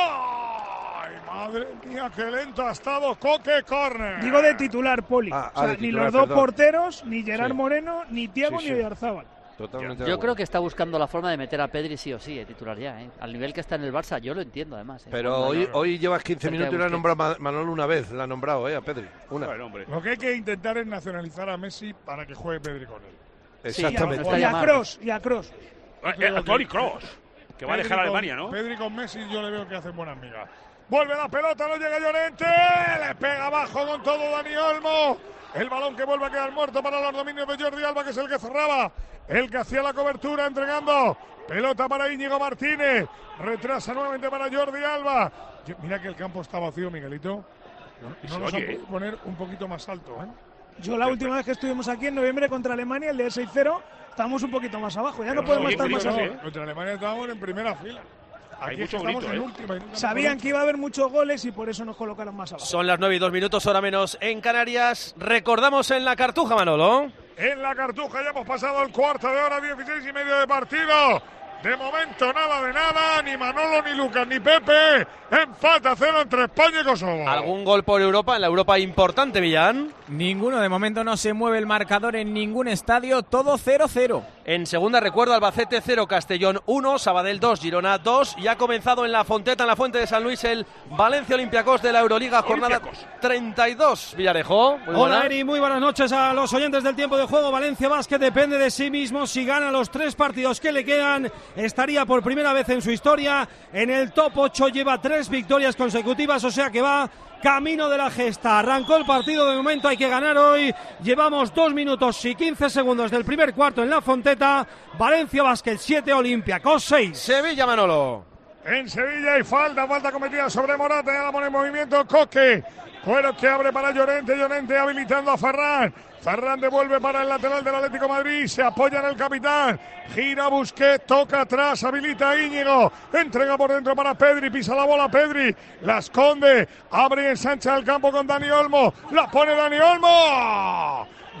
Speaker 4: nada. Ay, madre mía, qué lento ha estado Coque Corner.
Speaker 5: Digo de titular, Poli.
Speaker 12: Ah,
Speaker 5: o sea,
Speaker 12: ah, de
Speaker 5: ni
Speaker 12: titular,
Speaker 5: los dos
Speaker 12: perdón.
Speaker 5: porteros, ni Gerard
Speaker 12: Sí.
Speaker 5: Moreno, ni Thiago,
Speaker 12: Sí,
Speaker 5: ni
Speaker 12: sí.
Speaker 5: Oyarzábal.
Speaker 12: Totalmente de
Speaker 14: Yo
Speaker 12: acuerdo.
Speaker 14: creo que está buscando la forma de meter a Pedri sí o sí, de titular ya, ¿eh? Al nivel que está en el Barça, yo lo entiendo además. ¿eh?
Speaker 12: Pero
Speaker 14: Bueno,
Speaker 12: hoy,
Speaker 14: no,
Speaker 12: hoy llevas quince
Speaker 14: cerca de
Speaker 12: minutos y la ha
Speaker 14: Busquets.
Speaker 12: nombrado Ma- Manolo una vez. La ha nombrado, ¿eh? A Pedri. Una.
Speaker 13: Bueno, hombre.
Speaker 4: Lo que hay que intentar es nacionalizar a Messi para que juegue Pedri con él.
Speaker 12: Exactamente.
Speaker 14: está
Speaker 5: Y a
Speaker 14: llamado.
Speaker 5: Kroos, y a Kroos.
Speaker 13: Eh, a Toni Kroos, que va a
Speaker 4: Pedri
Speaker 13: dejar a
Speaker 4: con-
Speaker 13: Alemania, ¿no?
Speaker 4: Pedri con Messi yo le veo que hacen buenas migas. Vuelve la pelota, no llega Llorente. Le pega abajo con todo Dani Olmo. El balón que vuelve a quedar muerto para los dominios de Jordi Alba, que es el que cerraba. El que hacía la cobertura, entregando. Pelota para Íñigo Martínez. Retrasa nuevamente para Jordi Alba. Yo- Mira que el campo está vacío, Miguelito. No,
Speaker 13: se
Speaker 4: no nos
Speaker 13: oye,
Speaker 4: han podido
Speaker 13: ¿eh?
Speaker 4: poner un poquito más alto, ¿eh?
Speaker 5: Yo la última vez que estuvimos aquí en noviembre contra Alemania, el de seis cero, estábamos un poquito más abajo. Ya no
Speaker 13: Pero
Speaker 5: podemos
Speaker 13: oye,
Speaker 5: estar más
Speaker 13: curioso,
Speaker 5: abajo.
Speaker 13: ¿eh?
Speaker 4: Contra Alemania estábamos en primera fila.
Speaker 13: Hay
Speaker 4: Aquí es que
Speaker 13: mucho
Speaker 4: estamos
Speaker 13: grito,
Speaker 4: en
Speaker 13: ¿eh?
Speaker 4: última. y no estamos
Speaker 5: Sabían
Speaker 4: por
Speaker 5: que iba a haber muchos goles y por eso nos colocaron más abajo.
Speaker 3: Son las nueve y dos minutos, hora menos en Canarias. Recordamos en la Cartuja, Manolo.
Speaker 4: En la Cartuja ya hemos pasado el cuarto de hora, dieciséis y medio de partido. De momento nada de nada, ni Manolo, ni Lucas, ni Pepe. Empate a cero entre España y Kosovo.
Speaker 3: ¿Algún gol por Europa en la Europa importante, Millán?
Speaker 22: Ninguno, de momento no se mueve el marcador en ningún estadio, todo cero cero.
Speaker 3: En segunda, recuerdo, Albacete cero, Castellón uno, Sabadell dos, Girona dos. Y ha comenzado en la Fonteta, en la Fuente de San Luis, el Valencia Olympiacos de la Euroliga, jornada
Speaker 13: Olympiacos.
Speaker 3: treinta y dos. Villarejo, muy
Speaker 11: Hola
Speaker 3: buena.
Speaker 11: Eri, muy buenas noches a los oyentes del tiempo de juego. Valencia Basket depende de sí mismo. Si gana los tres partidos que le quedan, estaría por primera vez en su historia en el top ocho. Lleva tres victorias consecutivas, o sea que va camino de la gesta. Arrancó el partido, de momento hay que ganar hoy. Llevamos dos minutos y quince segundos del primer cuarto en la Fonteta. Valencia Basket siete, Olympiacos seis.
Speaker 3: Sevilla, Manolo.
Speaker 4: En Sevilla hay falta, falta cometida sobre Morata, ya la pone en movimiento Coque. Cuero que abre para Llorente, Llorente habilitando a Ferran. Ferran devuelve para el lateral del Atlético de Madrid, se apoya en el capitán. Gira Busquets, toca atrás, habilita a Íñigo. Entrega por dentro para Pedri, pisa la bola Pedri. La esconde, abre y ensancha el campo con Dani Olmo. La pone Dani Olmo.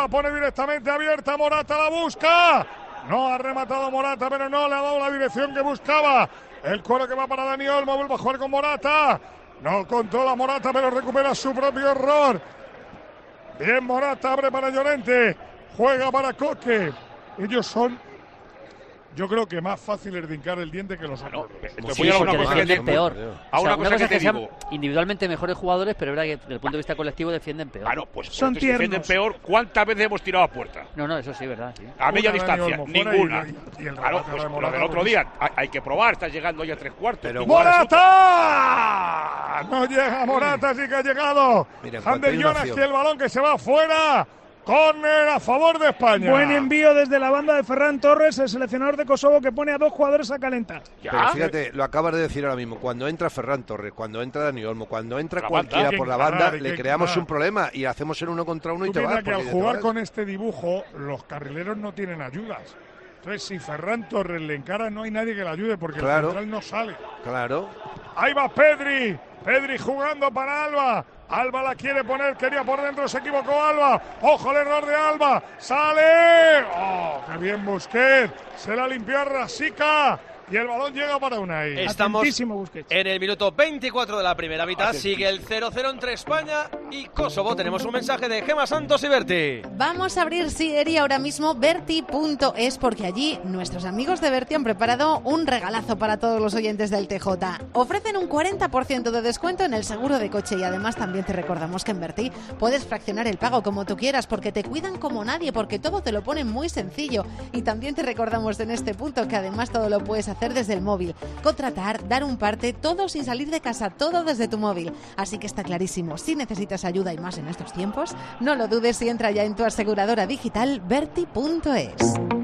Speaker 4: la pone directamente abierta. Morata la busca. No ha rematado Morata, pero no le ha dado la dirección que buscaba. El cuero que va para Dani Olmo. Vuelve a jugar con Morata. No controla Morata, pero recupera su propio error. Bien, Morata abre para Llorente. Juega para Coque. Ellos son, yo creo que más fáciles de hincar el diente que los otros.
Speaker 14: No, sí, porque defienden peor. A una, o sea, cosa, una cosa que, que sean individualmente mejores jugadores, pero es verdad que desde el punto de vista colectivo defienden peor.
Speaker 13: Claro, pues son si defienden peor, ¿cuántas veces hemos tirado a puerta?
Speaker 14: No, no, eso sí, verdad. Sí.
Speaker 13: A media distancia, ninguna. Y, y el claro, pues lo del otro día, hay, hay que probar, estás llegando ya a tres cuartos. Pero
Speaker 4: ¡Morata! No llega Morata, sí que ha llegado. Ander Jonas y el balón que se va afuera. Córner a favor de España.
Speaker 5: Buen envío desde la banda de Ferran Torres, el seleccionador de Kosovo, que pone a dos jugadores a calentar.
Speaker 12: ¿Ya? Pero fíjate, lo acabas de decir ahora mismo. Cuando entra Ferran Torres, cuando entra Dani Olmo, cuando entra la cualquiera banda, por la banda, encarar, le creamos encarar. un problema y hacemos el uno contra uno y te vas.
Speaker 4: Que al jugar con este dibujo, los carrileros no tienen ayudas. Entonces, si Ferran Torres le encara, no hay nadie que le ayude porque claro. el central no sale.
Speaker 12: Claro.
Speaker 4: Ahí va Pedri. Pedri jugando para Alba. Alba la quiere poner, quería por dentro, se equivocó Alba. Ojo el error de Alba. ¡Sale! ¡Oh, qué bien Busquets! Se la limpió a Rasica. Y el balón llega para Unai.
Speaker 3: Estamos en el minuto veinticuatro de la primera mitad. Sigue el cero cero entre España y Kosovo. Tenemos un mensaje de Gemma Santos y Berti.
Speaker 21: Vamos a abrir Siri ahora mismo, Berti punto es, porque allí nuestros amigos de Berti han preparado un regalazo para todos los oyentes del T J. Ofrecen un cuarenta por ciento de descuento en el seguro de coche y además también te recordamos que en Berti puedes fraccionar el pago como tú quieras porque te cuidan como nadie, porque todo te lo ponen muy sencillo. Y también te recordamos en este punto que además todo lo puedes hacer desde el móvil, contratar, dar un parte, todo sin salir de casa, todo desde tu móvil. Así que está clarísimo, si necesitas ayuda y más en estos tiempos, no lo dudes y entra ya en tu aseguradora digital Berti punto es.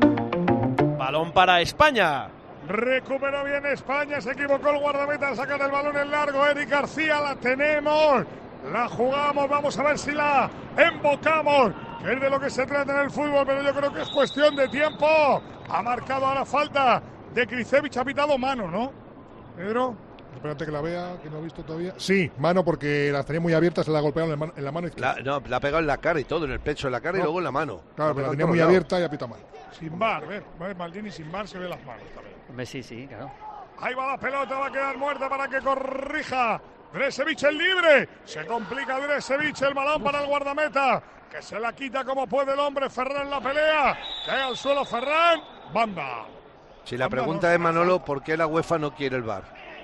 Speaker 3: Balón para España.
Speaker 4: Recuperó bien España, se equivocó el guardameta al sacar el balón en largo. Eric García, la tenemos, la jugamos, vamos a ver si la embocamos, que es de lo que se trata en el fútbol, pero yo creo que es cuestión de tiempo. Ha marcado ahora falta de Kricevich, ha pitado mano, ¿no? Pedro.
Speaker 2: Espérate que la vea, que no he visto todavía. Sí, mano, porque la tenía muy abierta, se la ha golpeado en la, en la mano izquierda.
Speaker 12: La, no, la ha pegado en la cara y todo, en el pecho, en la cara no. y luego en la mano.
Speaker 2: Claro, pero la tenía muy lado. abierta y ha pitado mal.
Speaker 4: Sin bar, ver, Maldini sin bar se ve las manos también.
Speaker 14: Sí, sí, claro.
Speaker 4: Ahí va la pelota, va a quedar muerta para que corrija. Dresevich el libre. Se complica Dresevich, el balón Uf. para el guardameta, que se la quita como puede el hombre. Ferran la pelea. Cae al suelo Ferran. Banda.
Speaker 12: Si la pregunta es, Manolo, ¿por qué la UEFA no quiere el V A R?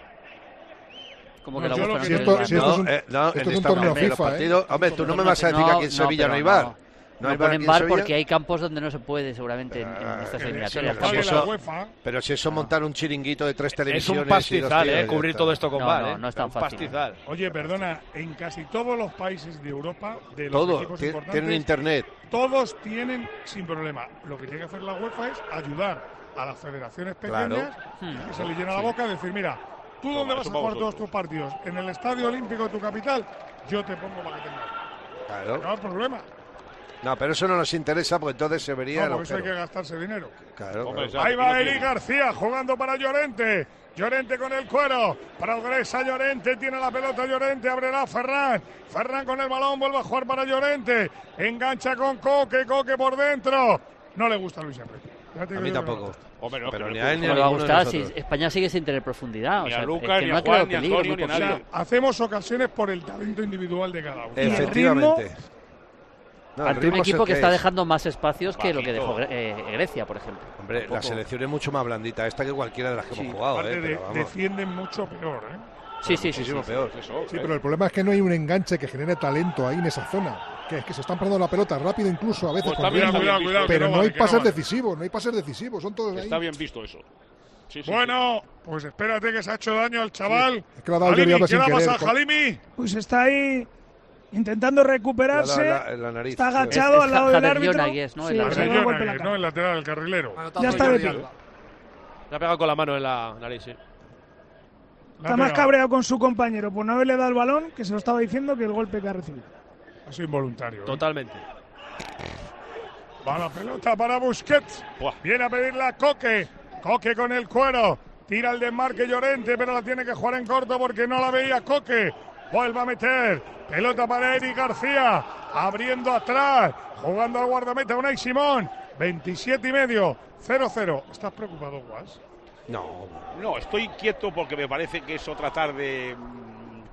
Speaker 14: Como que no, la UEFA no
Speaker 2: si esto, si esto
Speaker 12: no,
Speaker 2: es un,
Speaker 12: eh, no,
Speaker 2: esto es un torneo FIFA,
Speaker 12: partidos,
Speaker 2: ¿eh?
Speaker 12: Hombre, tú no me vas a decir no, que aquí en Sevilla no, no hay V A R.
Speaker 14: No, no, no ponen V A R porque hay campos donde no se puede, seguramente, en, en estas eliminatorias.
Speaker 12: Si eso, pero si eso montar un chiringuito de tres televisiones...
Speaker 3: Es un pastizal, ¿eh? Cubrir todo esto con
Speaker 14: no,
Speaker 3: V A R.
Speaker 14: No, no es tan fácil.
Speaker 3: Pastizal.
Speaker 4: Oye, perdona, en casi todos los países de Europa, de los
Speaker 12: todo,
Speaker 4: equipos
Speaker 12: t-
Speaker 4: importantes...
Speaker 12: tienen internet.
Speaker 4: Todos tienen sin problema. Lo que tiene que hacer la UEFA es ayudar a las federaciones pequeñas, claro. que se le llena sí. la boca, decir, mira, ¿tú Toma, dónde vas a jugar todos tus partidos? ¿En el Estadio Olímpico de tu capital? Yo te pongo para que tengas.
Speaker 12: Claro.
Speaker 4: No hay problema.
Speaker 12: No, pero eso no nos interesa porque entonces se vería...
Speaker 4: No, por eso hay que gastarse dinero.
Speaker 12: Claro,
Speaker 4: Hombre,
Speaker 12: claro.
Speaker 4: Ahí va Eric García jugando para Llorente. Llorente con el cuero. Progresa Llorente, tiene la pelota Llorente, abrirá Ferran. Ferran con el balón, vuelve a jugar para Llorente. Engancha con Coque, Coque por dentro. No le gusta a Luis Enrique.
Speaker 12: A mí tampoco.
Speaker 13: Hombre, no,
Speaker 12: pero
Speaker 13: pero
Speaker 12: ni a él ni a
Speaker 14: le va a
Speaker 12: ninguno
Speaker 14: gustar
Speaker 12: de
Speaker 14: si España sigue sin tener profundidad.
Speaker 13: Ni
Speaker 14: o sea,
Speaker 13: a Lucas,
Speaker 14: es que
Speaker 13: ni
Speaker 14: no
Speaker 13: a
Speaker 14: ha creado
Speaker 13: Juan, ni a
Speaker 14: peligro,
Speaker 13: Antonio,
Speaker 14: muy
Speaker 13: ni a nadie.
Speaker 14: poquito.
Speaker 4: Hacemos ocasiones por el talento individual de cada uno.
Speaker 12: Efectivamente.
Speaker 14: No, ante un equipo que, que está dejando más espacios que lo que dejó eh, Grecia, por ejemplo.
Speaker 12: Hombre, la selección es mucho más blandita esta que cualquiera de las que sí. hemos jugado.
Speaker 4: Aparte
Speaker 12: eh,
Speaker 4: de,
Speaker 12: pero
Speaker 4: defienden mucho peor, ¿eh?
Speaker 14: Sí, sí, sí, sí,
Speaker 12: peor.
Speaker 14: Sí,
Speaker 2: sí, sí, pero el problema es que no hay un enganche que genere talento ahí en esa zona. Que es que se están perdiendo la pelota rápido incluso a veces.
Speaker 13: Pues
Speaker 2: con
Speaker 13: cuidado, cuidado, cuidado,
Speaker 2: pero
Speaker 13: no
Speaker 2: no hay
Speaker 13: vale,
Speaker 2: pases
Speaker 13: no vale.
Speaker 2: decisivos, no hay pases decisivos, son todos ahí.
Speaker 13: Está bien visto eso. Sí, sí,
Speaker 4: bueno, sí. Pues espérate que se ha hecho daño al chaval.
Speaker 2: Sí, es que lo ha dado
Speaker 4: Halimi,
Speaker 2: ¿qué
Speaker 4: le pasa
Speaker 2: con...
Speaker 4: a Halimi?
Speaker 5: Pues está ahí intentando recuperarse.
Speaker 12: La, la, la nariz,
Speaker 5: está agachado
Speaker 14: es,
Speaker 5: al lado
Speaker 14: es
Speaker 5: del árbitro.
Speaker 14: Jonagues, ¿no?
Speaker 5: Sí,
Speaker 14: el,
Speaker 4: Jonagues, no, el lateral del carrilero.
Speaker 5: Bueno, ya está de pie.
Speaker 3: Le ha pegado con la mano en la nariz, sí.
Speaker 5: Está más cabreado con su compañero por no haberle dado el balón, que se lo estaba diciendo, que el golpe que ha recibido.
Speaker 4: Ha sido involuntario. ¿eh?
Speaker 3: Totalmente.
Speaker 4: Va la pelota para Busquets. Buah. Viene a pedirla a Coque. Coque con el cuero. Tira el desmarque Llorente, pero la tiene que jugar en corto porque no la veía Coque. Vuelve a meter. Pelota para Eric García. Abriendo atrás. Jugando al guardameta Unai Simón. veintisiete y medio. cero cero. ¿Estás preocupado, Guas?
Speaker 12: No.
Speaker 13: No, estoy inquieto porque me parece que es otra tarde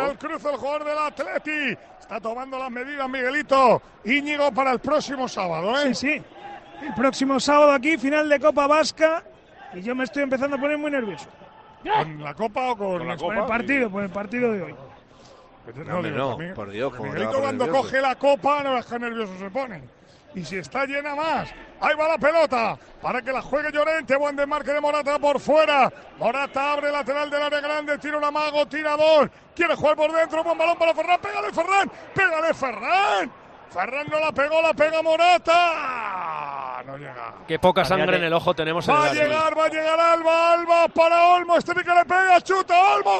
Speaker 4: el cruce el jugador del Atleti. Está tomando las medidas Miguelito Íñigo para el próximo sábado, ¿eh?
Speaker 5: Sí, sí. el próximo sábado aquí, final de Copa Vasca, y yo me estoy empezando a poner muy nervioso.
Speaker 4: ¿Con la Copa o con,
Speaker 5: Con,
Speaker 4: la
Speaker 5: el,
Speaker 4: Copa?
Speaker 5: con el partido, con el partido de hoy.
Speaker 12: No, hombre, no, por Dios, como
Speaker 4: Miguelito cuando coge la Copa, no ves que nervioso se pone. Y si está llena más, ahí va la pelota, para que la juegue Llorente, buen desmarque de Morata por fuera. Morata abre lateral del área grande, tira un amago, tira dos, quiere jugar por dentro, buen balón para Ferran, pégale Ferran, pégale Ferran. Ferran no la pegó, la pega Morata. No llega.
Speaker 3: Qué poca sangre en el ojo tenemos en el
Speaker 4: Va a
Speaker 3: área.
Speaker 4: llegar, va a llegar Alba, Alba para Olmo, este que le pega, chuta, Olmo,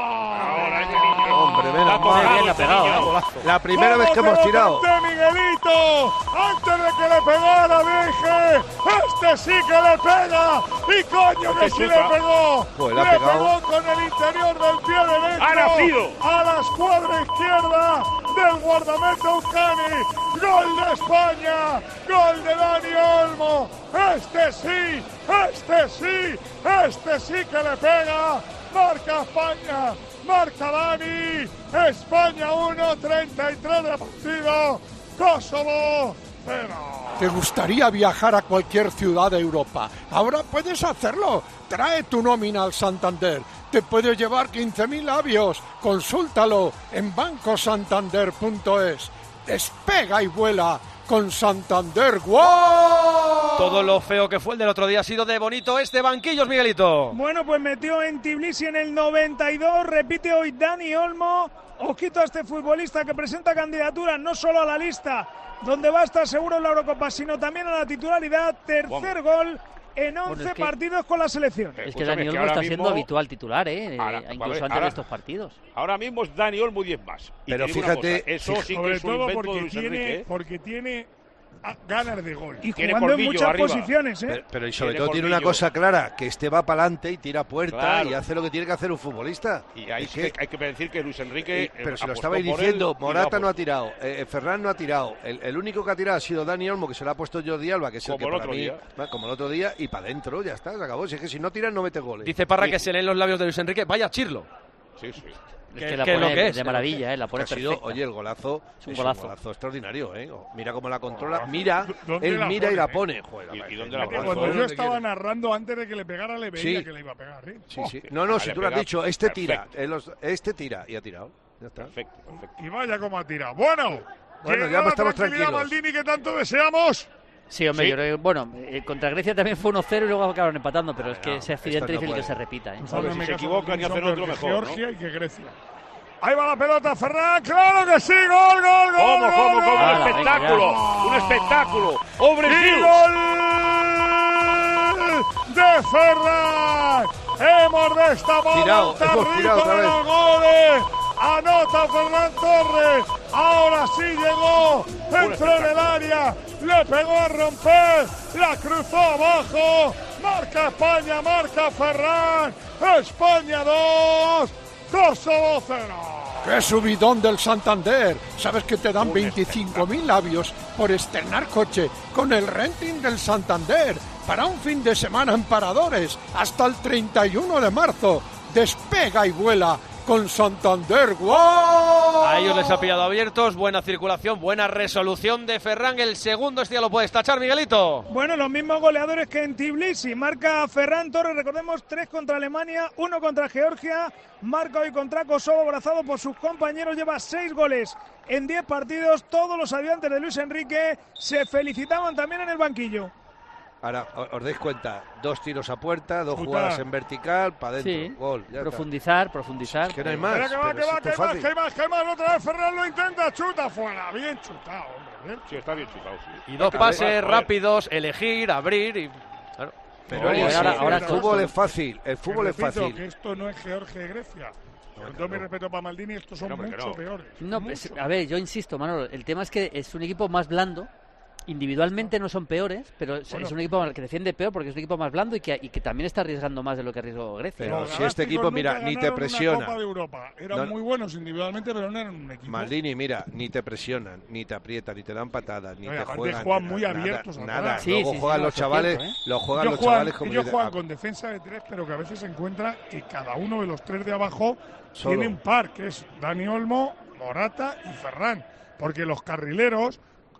Speaker 4: gol.
Speaker 12: Hombre, menos
Speaker 4: Vamos,
Speaker 12: mal.
Speaker 4: bien, la ha pegado,
Speaker 12: La primera vez que
Speaker 4: ¿Cómo
Speaker 12: hemos
Speaker 4: se lo
Speaker 12: tirado.
Speaker 4: conté, Miguelito, antes de que le pegara, dije, este sí que le pega, y coño que
Speaker 13: Este
Speaker 4: sí
Speaker 13: chuta.
Speaker 4: le pegó,
Speaker 12: Joder,
Speaker 4: le
Speaker 12: le ha pegado.
Speaker 4: pegó con el interior del pie derecho,
Speaker 13: ¡Ha nacido!
Speaker 4: a la escuadra izquierda del guardameta Eucani, gol de España, gol de Dani Olmo, este sí, este sí, este sí que le pega, marca España, marca Dani, España uno, treinta y tres de partido, Kosovo cero.
Speaker 1: ¿Te gustaría viajar a cualquier ciudad de Europa? Ahora puedes hacerlo. Trae tu nómina al Santander. Te puede llevar quince mil avios. Consúltalo en banco santander punto es. Despega y vuela con Santander. ¡Wow!
Speaker 3: Todo lo feo que fue el del otro día ha sido de bonito este banquillos, Miguelito.
Speaker 5: Bueno, pues metió en Tbilisi en el noventa y dos, repite hoy Dani Olmo. Ojito a este futbolista que presenta candidatura no solo a la lista, donde va a estar seguro en la Eurocopa, sino también a la titularidad. Tercer gol en once
Speaker 14: Bueno, es que-
Speaker 5: partidos con la selección.
Speaker 14: Es que Dani Olmo está siendo habitual titular, ¿eh?
Speaker 13: Ahora,
Speaker 14: Eh,
Speaker 13: a
Speaker 14: incluso
Speaker 13: ver,
Speaker 14: antes
Speaker 13: ahora-
Speaker 14: de estos partidos.
Speaker 13: Ahora mismo es Dani Olmo diez más. Y
Speaker 12: Pero
Speaker 13: te digo una
Speaker 12: fíjate,
Speaker 13: cosa, eso
Speaker 12: fíjate,
Speaker 13: sí que
Speaker 4: Sobre
Speaker 13: es un
Speaker 4: todo
Speaker 13: invento de
Speaker 4: porque
Speaker 13: Luis
Speaker 4: tiene,
Speaker 13: Enrique, ¿eh?
Speaker 4: porque tiene ah, ganas de gol.
Speaker 5: Y
Speaker 13: Tiene
Speaker 5: jugando en
Speaker 13: colmillo
Speaker 5: muchas
Speaker 13: arriba.
Speaker 5: posiciones, ¿eh?
Speaker 12: Pero, pero y sobre
Speaker 13: Tiene
Speaker 12: todo tiene una
Speaker 13: colmillo.
Speaker 12: cosa clara, que este va para adelante y tira puerta
Speaker 13: Claro.
Speaker 12: y hace lo que tiene que hacer un futbolista.
Speaker 13: Y ahí
Speaker 12: Es
Speaker 13: sí que hay que decir que Luis Enrique.
Speaker 12: Eh, pero
Speaker 13: eh,
Speaker 12: se lo
Speaker 13: apostó
Speaker 12: estabais
Speaker 13: por
Speaker 12: diciendo,
Speaker 13: él y
Speaker 12: Morata
Speaker 13: lo
Speaker 12: no ha
Speaker 13: apostó.
Speaker 12: tirado, eh, Ferran no ha tirado, el, el único que ha tirado ha sido Dani Olmo, que se lo ha puesto Jordi Alba, que es el
Speaker 13: Como
Speaker 12: que
Speaker 13: el
Speaker 12: para
Speaker 13: otro
Speaker 12: mí,
Speaker 13: día.
Speaker 12: va, como el otro día, y para adentro, ya está, se acabó. Si es que si no tiras no mete goles.
Speaker 3: Dice Parra que se leen los labios de Luis Enrique. Vaya Chirlo.
Speaker 13: Sí, sí.
Speaker 14: Es
Speaker 3: Que-
Speaker 14: que la
Speaker 3: que
Speaker 14: pone
Speaker 3: lo que es,
Speaker 14: de
Speaker 3: ¿eh?
Speaker 14: maravilla, ¿eh? La pone
Speaker 12: Ha sido,
Speaker 14: perfecta.
Speaker 12: oye, el golazo
Speaker 14: Es un golazo.
Speaker 12: extraordinario, ¿eh? Mira cómo la controla, mira,
Speaker 4: ¿Dónde
Speaker 12: él
Speaker 4: la
Speaker 12: mira y
Speaker 4: pone,
Speaker 12: la
Speaker 4: eh?
Speaker 12: pone. Joder,
Speaker 13: ¿Y-
Speaker 12: la
Speaker 13: y
Speaker 12: madre,
Speaker 13: dónde
Speaker 12: el
Speaker 13: la
Speaker 4: Que
Speaker 13: pone?
Speaker 12: golazo,
Speaker 4: cuando yo
Speaker 12: ¿dónde
Speaker 4: estaba
Speaker 12: quiere?
Speaker 4: narrando antes de que le pegara, le veía
Speaker 12: Sí.
Speaker 4: que le iba a pegar. ¿eh?
Speaker 12: Sí, sí.
Speaker 4: Oh,
Speaker 12: No, no,
Speaker 13: Ah,
Speaker 12: si
Speaker 13: le
Speaker 12: tú lo has
Speaker 13: pega
Speaker 12: dicho, este tira,
Speaker 13: perfecto.
Speaker 12: eh, los- este tira y ha tirado. Ya está.
Speaker 13: Perfecto, perfecto.
Speaker 4: Y vaya como ha tirado. Bueno,
Speaker 12: Bueno,
Speaker 4: llegó
Speaker 12: ya
Speaker 4: la
Speaker 12: estamos
Speaker 4: tranquilidad
Speaker 12: tranquilos.
Speaker 4: Maldini que tanto deseamos.
Speaker 14: Sí, hombre,
Speaker 13: Sí.
Speaker 14: yo creo que, bueno, eh, contra Grecia también fue uno cero y luego acabaron empatando, pero es que
Speaker 12: no,
Speaker 14: ese accidente
Speaker 12: esto no
Speaker 14: difícil que
Speaker 12: puede.
Speaker 14: se repita, ¿eh?
Speaker 13: Hombre,
Speaker 4: Solo
Speaker 13: si
Speaker 4: me
Speaker 13: se
Speaker 4: caso
Speaker 13: equivocan y
Speaker 4: con
Speaker 13: hacen
Speaker 4: son
Speaker 13: otro
Speaker 4: peor que
Speaker 13: mejor, ¿no?
Speaker 4: Georgia y que Grecia. Ahí va la pelota, Ferran, claro que sí, gol, gol, gol.
Speaker 13: ¿Cómo,
Speaker 4: gol,
Speaker 13: cómo,
Speaker 4: gol.
Speaker 13: cómo? Un
Speaker 14: Ala, venga,
Speaker 13: espectáculo.
Speaker 14: ya.
Speaker 13: Un espectáculo. ¡Hombre,
Speaker 4: Y
Speaker 13: tío!
Speaker 4: gol de Ferran. Hemos destapado
Speaker 12: Tirado,
Speaker 4: el
Speaker 12: hemos tirado
Speaker 4: tarrito
Speaker 12: otra
Speaker 4: de
Speaker 12: vez.
Speaker 4: los goles. Anota Ferran Torres. Ahora sí llegó. Entró en el área. Le pegó a romper. La cruzó abajo. Marca España, marca Ferran. España dos. Kosovo cero.
Speaker 1: ¡Qué subidón del Santander! ¿Sabes que te dan veinticinco mil labios por estrenar coche con el renting del Santander para un fin de semana en Paradores hasta el treinta y uno de marzo? Despega y vuela con Santander. ¡Wow!
Speaker 3: A ellos les ha pillado abiertos. Buena circulación, buena resolución de Ferran. El segundo este ya lo puedes tachar, Miguelito.
Speaker 5: Bueno, los mismos goleadores que en Tbilisi. Marca Ferran Torres, recordemos, tres contra Alemania, uno contra Georgia. Marca hoy contra Kosovo, abrazado por sus compañeros. Lleva seis goles en diez partidos. Todos los ayudantes de Luis Enrique se felicitaban también en el banquillo.
Speaker 12: Ahora, o- os dais cuenta, dos tiros a puerta, dos
Speaker 4: Puta.
Speaker 12: jugadas en vertical, para adentro,
Speaker 14: Sí,
Speaker 12: gol. Ya está.
Speaker 14: profundizar, profundizar.
Speaker 12: Es que no hay más.
Speaker 4: Espera que va,
Speaker 12: pero
Speaker 4: que
Speaker 12: si
Speaker 4: va,
Speaker 12: esto
Speaker 4: que
Speaker 12: es
Speaker 4: va,
Speaker 12: fácil.
Speaker 4: que hay más, que hay más. Otra vez Ferran lo intenta, chuta fuera. Bien chutado, hombre. Bien.
Speaker 13: Sí, está bien chutado, sí.
Speaker 3: Y dos
Speaker 13: A ver,
Speaker 3: pases
Speaker 13: a ver.
Speaker 3: rápidos, elegir, abrir y... Claro.
Speaker 12: Pero
Speaker 4: No,
Speaker 12: oye,
Speaker 14: ahora-
Speaker 12: sí,
Speaker 14: ahora
Speaker 12: el
Speaker 14: todo
Speaker 12: fútbol
Speaker 14: esto-
Speaker 12: es fácil, el fútbol es
Speaker 4: Repito
Speaker 12: fácil.
Speaker 4: que esto no es Georgia y Grecia. Con todo mi respeto para Maldini, estos son
Speaker 13: No, hombre, que
Speaker 4: mucho
Speaker 13: no.
Speaker 4: peores.
Speaker 14: No, pues,
Speaker 4: mucho.
Speaker 14: a ver, yo insisto, Manolo, el tema es que es un equipo más blando. Individualmente no son peores, pero es-
Speaker 4: Bueno.
Speaker 14: es un equipo que defiende peor porque es un equipo más blando y que, y que también está arriesgando más de lo que arriesgó Grecia.
Speaker 12: Pero
Speaker 4: Los
Speaker 12: si este
Speaker 4: galácticos
Speaker 12: equipo, mira,
Speaker 4: nunca
Speaker 12: ni te
Speaker 4: ganaron una
Speaker 12: presiona.
Speaker 4: Copa de Europa. Eran
Speaker 12: No,
Speaker 4: muy buenos individualmente, pero no eran un equipo.
Speaker 12: Maldini, mira, ni te presionan, ni te aprietan, ni te dan patadas, ni
Speaker 4: No, y
Speaker 12: te
Speaker 4: aparte
Speaker 12: juegan.
Speaker 4: juegan
Speaker 12: nada,
Speaker 4: muy
Speaker 12: nada,
Speaker 4: abiertos atrás.
Speaker 12: Nada,
Speaker 14: Sí,
Speaker 12: luego
Speaker 14: sí, sí,
Speaker 12: juegan
Speaker 14: no,
Speaker 12: los
Speaker 14: eso es
Speaker 12: chavales,
Speaker 14: cierto, ¿eh?
Speaker 12: lo juegan
Speaker 4: Ellos
Speaker 12: los
Speaker 4: juegan,
Speaker 12: chavales como
Speaker 4: ellos
Speaker 12: yo-
Speaker 4: juegan
Speaker 12: ah,
Speaker 4: con defensa de tres, pero que a veces se encuentra que cada uno de los tres de abajo
Speaker 12: Solo.
Speaker 4: tiene un par, que es Dani Olmo, Morata y Ferran. Porque los carrileros,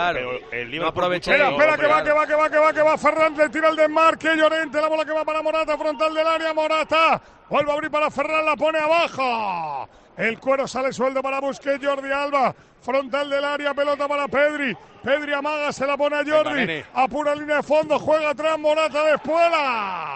Speaker 3: Claro.
Speaker 13: Pero el
Speaker 3: No
Speaker 13: Liverpool
Speaker 3: aproveché.
Speaker 4: Espera, espera, que va,
Speaker 3: Claro.
Speaker 4: que va, que va, que va, que va. Fernández tira el desmarque. Llorente, la bola que va para Morata, frontal del área. Morata vuelve a abrir para Ferran, la pone abajo. El cuero sale suelto para Busquets, Jordi Alba. Frontal del área, pelota para Pedri. Pedri amaga, se la pone a Jordi.
Speaker 13: Venga, nene.
Speaker 4: A pura línea de fondo, juega atrás, Morata de espuela.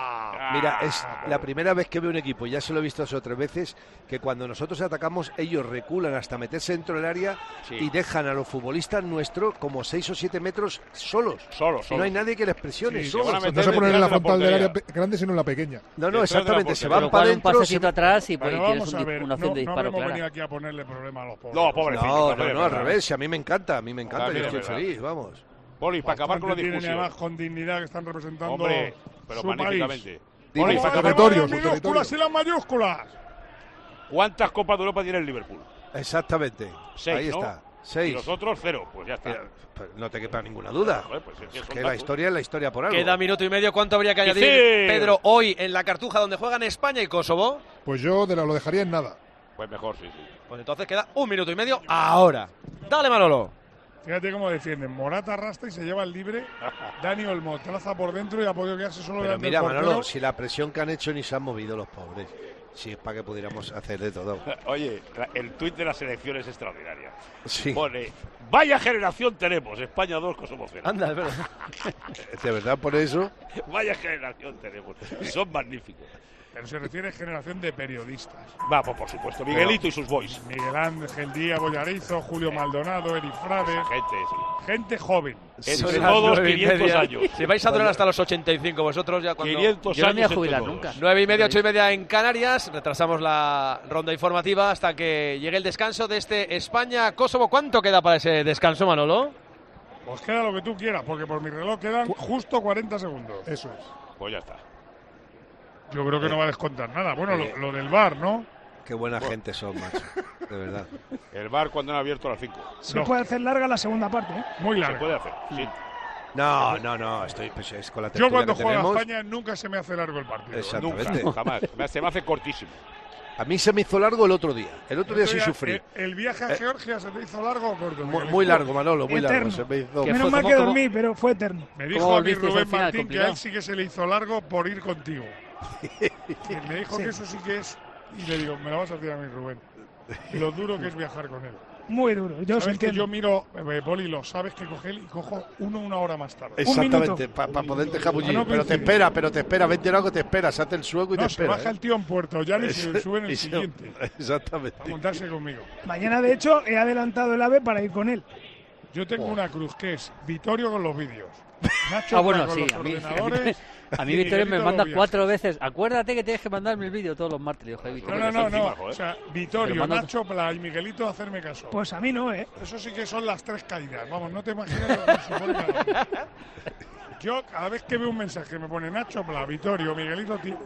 Speaker 12: Mira, es la primera vez que veo un equipo, ya se lo he visto dos o tres veces, que cuando nosotros atacamos, ellos reculan hasta meterse dentro del área sí. y dejan a los futbolistas nuestros como seis o siete metros solos.
Speaker 13: Solos, solos.
Speaker 12: No hay nadie que les presione.
Speaker 2: Sí,
Speaker 12: solos.
Speaker 2: no se ponen en la frontal del área grande, sino en la pequeña.
Speaker 12: No, no, exactamente. Se van
Speaker 14: pero
Speaker 12: para adentro.
Speaker 14: un pasecito
Speaker 12: se...
Speaker 14: atrás y,
Speaker 4: pero
Speaker 14: y tienes
Speaker 4: vamos
Speaker 14: un,
Speaker 4: a ver,
Speaker 14: una opción
Speaker 4: no,
Speaker 14: de disparo
Speaker 4: no hemos
Speaker 14: clara.
Speaker 4: venido aquí a ponerle problema a los pobres.
Speaker 13: No, pobrecito.
Speaker 12: No, no, no, al revés. A mí me encanta, a mí me encanta. Yo estoy feliz, vamos.
Speaker 13: Poli, para acabar con la
Speaker 4: tienen
Speaker 13: discusión.
Speaker 4: además con dignidad que están representando
Speaker 13: Hombre, pero
Speaker 4: su
Speaker 13: magníficamente.
Speaker 4: Poli, para territorios, las minúsculas y las mayúsculas.
Speaker 13: ¿Cuántas Copas de Europa tiene el Liverpool?
Speaker 12: Exactamente.
Speaker 13: Seis,
Speaker 12: Ahí
Speaker 13: ¿no?
Speaker 12: está. Seis.
Speaker 13: Y nosotros cero, pues ya está.
Speaker 12: Mira, pues no te quepa ninguna duda.
Speaker 13: Joder, pues es que,
Speaker 12: es que la historia es la historia por algo.
Speaker 3: Queda minuto y medio. ¿Cuánto habría que añadir,
Speaker 12: sí.
Speaker 3: Pedro, hoy en la Cartuja donde juegan España y Kosovo?
Speaker 2: Pues yo de la, lo dejaría en nada.
Speaker 13: Pues mejor, sí, sí.
Speaker 3: Pues entonces queda un minuto y medio ahora. Dale, Manolo.
Speaker 4: Fíjate cómo defienden. Morata arrastra y se lleva el libre. Dani Olmo traza por dentro y ha podido quedarse solo
Speaker 12: Pero
Speaker 4: delante
Speaker 12: mira,
Speaker 4: del portero.
Speaker 12: Manolo, si la presión que han hecho ni se han movido los pobres. Si es para que pudiéramos hacer de todo.
Speaker 13: Oye, el tuit de la selección es extraordinaria.
Speaker 12: Sí.
Speaker 13: Pone, vaya generación tenemos, España dos, Kosovo cero.
Speaker 3: Anda, es verdad.
Speaker 12: ¿De verdad por eso?
Speaker 13: Vaya generación tenemos. Son magníficos.
Speaker 4: Pero se refiere a generación de periodistas.
Speaker 13: Va, pues por supuesto. Miguelito
Speaker 4: Pero,
Speaker 13: y sus boys.
Speaker 4: Miguel Ángel Díaz Bollarizo, Julio Maldonado, Eri Frade.
Speaker 13: Esa gente, sí.
Speaker 4: Gente joven.
Speaker 13: Entre todos quinientos años.
Speaker 3: Si vais a durar hasta los ochenta y cinco vosotros ya cuando...
Speaker 13: quinientos
Speaker 14: Yo no me voy a
Speaker 13: años
Speaker 14: jubilar
Speaker 13: entre
Speaker 14: nunca.
Speaker 13: todos.
Speaker 3: nueve y media, ocho y media en Canarias. Retrasamos la ronda informativa hasta que llegue el descanso de este España-Kosovo. ¿Cuánto queda para ese descanso, Manolo?
Speaker 4: Pues queda lo que tú quieras, porque por mi reloj quedan justo cuarenta segundos.
Speaker 2: Eso es.
Speaker 13: Pues ya está.
Speaker 4: Yo creo que no va a descontar nada. Bueno, lo, lo del V A R, ¿no?
Speaker 12: Qué buena gente son, macho. De verdad.
Speaker 13: El V A R cuando han abierto a las cinco.
Speaker 5: Se
Speaker 4: No.
Speaker 5: puede hacer larga la segunda parte, ¿eh?
Speaker 4: Muy
Speaker 13: Se
Speaker 4: largo.
Speaker 13: puede hacer, sí.
Speaker 12: No, no, no. Estoy, pues, es con la
Speaker 4: Yo
Speaker 12: tertulia
Speaker 4: cuando
Speaker 12: que
Speaker 4: juega
Speaker 12: tenemos.
Speaker 4: España nunca se me hace largo el partido.
Speaker 12: Exactamente.
Speaker 13: Nunca, jamás. Me- Se me hace cortísimo.
Speaker 12: A mí se me hizo largo el otro día. El otro día sí
Speaker 4: Otro día,
Speaker 12: sufrí.
Speaker 4: eh, ¿El viaje a
Speaker 12: Eh,
Speaker 4: Georgia se te hizo largo o corto?
Speaker 12: Muy,
Speaker 4: Miguel?
Speaker 12: muy largo, Manolo, muy largo.
Speaker 5: Eterno.
Speaker 12: Se me hizo...
Speaker 5: Menos
Speaker 14: fue?
Speaker 5: mal
Speaker 14: ¿Cómo-
Speaker 5: que
Speaker 14: cómo?
Speaker 5: dormí, pero fue eterno.
Speaker 4: Me
Speaker 14: ¿Cómo
Speaker 4: dijo a mí
Speaker 14: volvisteis al
Speaker 4: Rubén
Speaker 14: final,
Speaker 4: Martín que a
Speaker 14: complicado?
Speaker 4: él sí que se le hizo largo por ir contigo. Y me dijo
Speaker 5: Sí.
Speaker 4: que eso sí que es. Y le digo, me lo vas a decir a mí, Rubén. Lo duro que es viajar con él.
Speaker 5: Muy duro. Yo os
Speaker 4: ¿Sabes que
Speaker 5: entiendo.
Speaker 4: yo miro, eh, Poli, lo sabes que coge él y cojo uno una hora más tarde.
Speaker 12: Exactamente, para pa poderte jabullir.
Speaker 4: Ah, no
Speaker 12: pero te
Speaker 4: coincide.
Speaker 12: espera, pero te espera. Vente algo, te espera. Se hace el sueco y
Speaker 4: No,
Speaker 12: te
Speaker 4: se
Speaker 12: espera.
Speaker 4: baja
Speaker 12: ¿eh?
Speaker 4: el tío en Puerto Llano y se
Speaker 12: Eso-
Speaker 4: sube en el
Speaker 12: eso-
Speaker 4: siguiente.
Speaker 12: Exactamente.
Speaker 4: A montarse conmigo.
Speaker 5: Mañana, de hecho, he adelantado el AVE para ir con él.
Speaker 4: Yo tengo una cruz que es Vittorio con los vídeos. Nacho
Speaker 14: Ah, bueno,
Speaker 4: con
Speaker 14: sí.
Speaker 4: los
Speaker 14: A mí,
Speaker 4: ordenadores.
Speaker 14: a mí
Speaker 4: y
Speaker 14: Victoria me
Speaker 4: Miguelito
Speaker 14: manda
Speaker 4: los
Speaker 14: cuatro veces. Acuérdate que tienes que mandarme el vídeo todos los martes. Digo, "Joder,
Speaker 4: No,
Speaker 14: Victoria,
Speaker 4: no,
Speaker 14: que
Speaker 4: no,
Speaker 14: está
Speaker 4: no.
Speaker 14: encima".
Speaker 4: O sea,
Speaker 14: Pero
Speaker 4: Vittorio,
Speaker 14: manda-
Speaker 4: Nacho, Pla y Miguelito, hacerme caso.
Speaker 5: Pues a mí no, ¿eh?
Speaker 4: Eso sí que son las tres caídas. Vamos, no te imaginas lo que supone cada uno. Yo, cada vez que veo un mensaje que me pone Nacho, Pla, Vittorio, Miguelito, tío.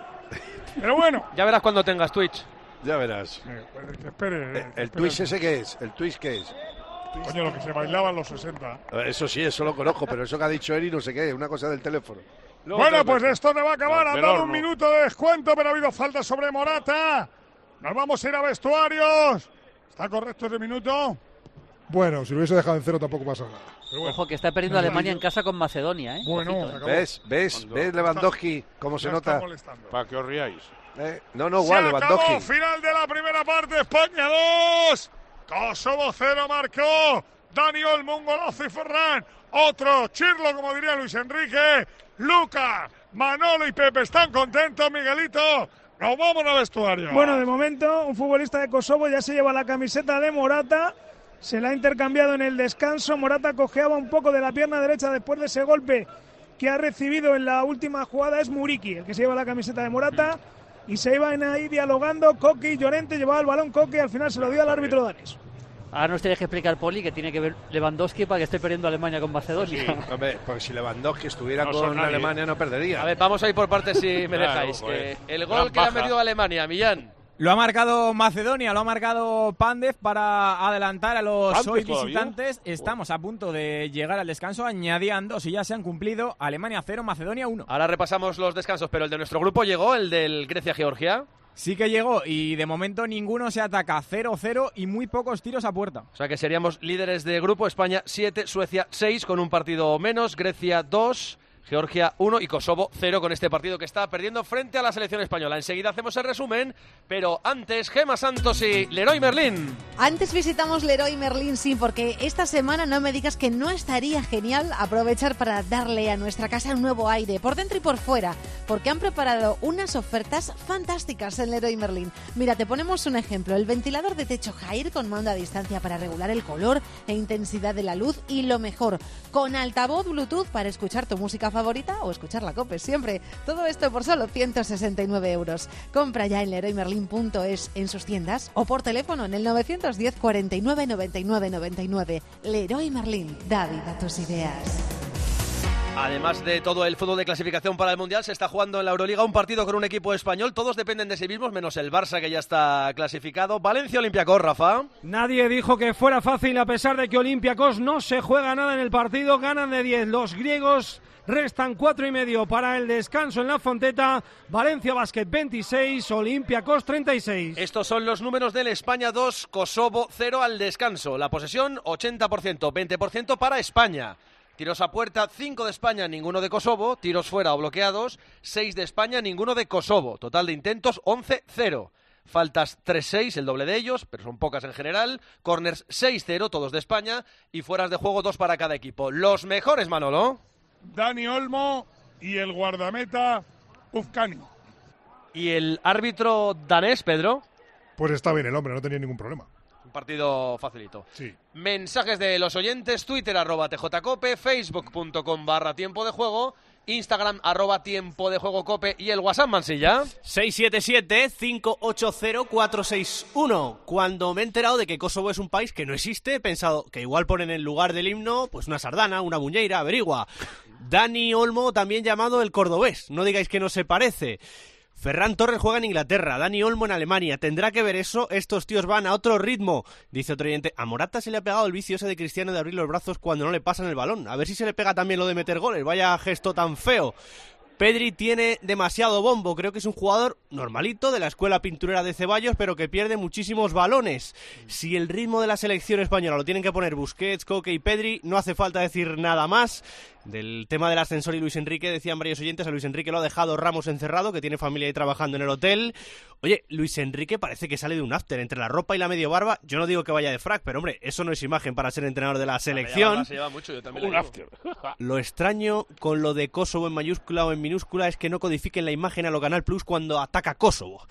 Speaker 4: Pero bueno.
Speaker 3: Ya verás cuando tengas Twitch.
Speaker 12: Ya verás.
Speaker 4: Eh, pues, que espere, eh,
Speaker 12: Eh,
Speaker 4: que
Speaker 12: ¿El
Speaker 4: espere.
Speaker 12: Twitch ese qué es? ¿El Twitch qué es?
Speaker 4: Coño, lo que se bailaba en los sesenta.
Speaker 12: Eso sí, eso lo conozco, pero eso que ha dicho Eri no sé qué, una cosa del teléfono. Luego
Speaker 4: Bueno,
Speaker 12: te-
Speaker 4: pues esto no va a acabar.
Speaker 12: No,
Speaker 4: Han
Speaker 12: del
Speaker 4: dado un
Speaker 12: horno.
Speaker 4: minuto de descuento, pero ha habido falta sobre Morata. Nos vamos a ir a vestuarios. ¿Está correcto ese minuto?
Speaker 2: Bueno, si lo hubiese dejado en cero tampoco pasa nada.
Speaker 4: Pero bueno,
Speaker 14: Ojo, que está perdiendo
Speaker 2: No,
Speaker 14: Alemania
Speaker 2: yo-
Speaker 14: en casa con Macedonia, ¿eh?
Speaker 4: Bueno,
Speaker 14: Ojito,
Speaker 4: se
Speaker 14: ¿eh?
Speaker 4: acabó.
Speaker 12: ¿Ves? ¿Ves? ¿Ves Lewandowski cómo se
Speaker 4: ya
Speaker 12: nota?
Speaker 4: está molestando.
Speaker 13: Para que os riáis.
Speaker 12: Eh, No, no,
Speaker 4: Se
Speaker 12: igual,
Speaker 4: acabó,
Speaker 12: Lewandowski.
Speaker 4: final de la primera parte, España dos, Kosovo cero, marcó Dani Olmo, un golazo y Ferran, otro, Chirlo, como diría Luis Enrique, Lucas, Manolo y Pepe están contentos, Miguelito, nos vamos al vestuario.
Speaker 5: Bueno, de momento, un futbolista de Kosovo ya se lleva la camiseta de Morata. Se la ha intercambiado en el descanso. Morata cojeaba un poco de la pierna derecha después de ese golpe que ha recibido en la última jugada. Es Muriqui el que se lleva la camiseta de Morata. Y se iban ahí dialogando. Coqui y Llorente, llevaba el balón Coqui y al final se lo dio al árbitro danés.
Speaker 14: Ahora nos tienes que explicar, Poli, que tiene que ver Lewandowski para que esté perdiendo Alemania con Macedonia.
Speaker 12: Hombre, porque si Lewandowski estuviera
Speaker 13: No son
Speaker 12: con
Speaker 13: nadie.
Speaker 12: Alemania no perdería.
Speaker 3: A ver, vamos a ir por partes si me
Speaker 13: Claro,
Speaker 3: dejáis.
Speaker 13: joder.
Speaker 3: Que el
Speaker 13: Gran
Speaker 3: gol que le ha
Speaker 13: baja.
Speaker 3: metido a Alemania, Millán.
Speaker 22: Lo ha marcado Macedonia, lo ha marcado Pandev para adelantar a los
Speaker 13: ¿Pandev
Speaker 22: hoy
Speaker 13: todavía?
Speaker 22: visitantes. Estamos a punto de llegar al descanso. Añadían dos y ya se han cumplido. Alemania cero, Macedonia uno.
Speaker 3: Ahora repasamos los descansos, pero el de nuestro grupo llegó, el del Grecia-Georgia.
Speaker 22: Sí que llegó y de momento ninguno se ataca. cero cero y muy pocos tiros a puerta.
Speaker 3: O sea que seríamos líderes de grupo. España siete, Suecia seis, con un partido menos. Grecia dos, Georgia uno y Kosovo cero con este partido que está perdiendo frente a la selección española. Enseguida hacemos el resumen, pero antes Gemma Santos y Leroy Merlin.
Speaker 21: Antes visitamos Leroy Merlin, sí, porque esta semana no me digas que no estaría genial aprovechar para darle a nuestra casa un nuevo aire, por dentro y por fuera, porque han preparado unas ofertas fantásticas en Leroy Merlin. Mira, te ponemos un ejemplo, el ventilador de techo Haier con mando a distancia para regular el color e intensidad de la luz y lo mejor, con altavoz Bluetooth para escuchar tu música favorita o escuchar la COPE siempre. Todo esto por solo ciento sesenta y nueve euros. Compra ya en leroy merlin punto es en sus tiendas o por teléfono en el novecientos diez cuarenta y nueve noventa y nueve noventa y nueve. Leroy Merlin, da vida a tus ideas.
Speaker 3: Además de todo el fútbol de clasificación para el Mundial, se está jugando en la Euroliga un partido con un equipo español. Todos dependen de sí mismos, menos el Barça, que ya está clasificado. Valencia Olympiacos, Rafa.
Speaker 11: Nadie dijo que fuera fácil, a pesar de que Olympiacos no se juega nada en el partido. Ganan de diez los griegos. Restan cuatro y medio para el descanso en la Fonteta. Valencia Basket veintiséis, Olympiacos treinta y seis.
Speaker 3: Estos son los números del España dos, Kosovo cero al descanso. La posesión ochenta por ciento, veinte por ciento para España. Tiros a puerta, cinco de España, ninguno de Kosovo. Tiros fuera o bloqueados, seis de España, ninguno de Kosovo. Total de intentos, once cero. Faltas tres seis, el doble de ellos, pero son pocas en general. Corners seis cero, todos de España. Y fueras de juego, dos para cada equipo. Los mejores, Manolo.
Speaker 4: Dani Olmo y el guardameta Ufcani.
Speaker 3: ¿Y el árbitro danés, Pedro?
Speaker 2: Pues está bien el hombre, no tenía ningún problema.
Speaker 3: Un partido facilito.
Speaker 2: Sí.
Speaker 3: Mensajes de los oyentes, Twitter arroba tjcope, facebook.com barra tiempo de juego, Instagram arroba tiempo de juego cope y el WhatsApp, Mansilla.
Speaker 22: seis siete siete, cinco ocho cero, cuatro seis uno. Cuando me he enterado de que Kosovo es un país que no existe, he pensado que igual ponen en lugar del himno pues una sardana, una buñeira, averigua. Dani Olmo, también llamado el cordobés, no digáis que no se parece. Ferran Torres juega en Inglaterra, Dani Olmo en Alemania. ¿Tendrá que ver eso? Estos tíos van a otro ritmo. Dice otro oyente, a Morata se le ha pegado el vicio ese de Cristiano de abrir los brazos cuando no le pasan el balón. A ver si se le pega también lo de meter goles. Vaya gesto tan feo. Pedri tiene demasiado bombo, creo que es un jugador normalito de la escuela pinturera de Ceballos, pero que pierde muchísimos balones. Si el ritmo de la selección española lo tienen que poner Busquets, Koke y Pedri, no hace falta decir nada más. Del tema del ascensor y Luis Enrique, decían varios oyentes, a Luis Enrique lo ha dejado Ramos encerrado, que tiene familia ahí trabajando en el hotel. Oye, Luis Enrique parece que sale de un after, entre la ropa y la medio barba. Yo no digo que vaya de frac, pero hombre, eso no es imagen para ser entrenador de la selección.
Speaker 3: La se lleva mucho, yo también
Speaker 13: un after.
Speaker 22: Lo extraño con lo de Kosovo en mayúscula o en minúscula es que no codifiquen la imagen a lo Canal Plus cuando ataca Kosovo.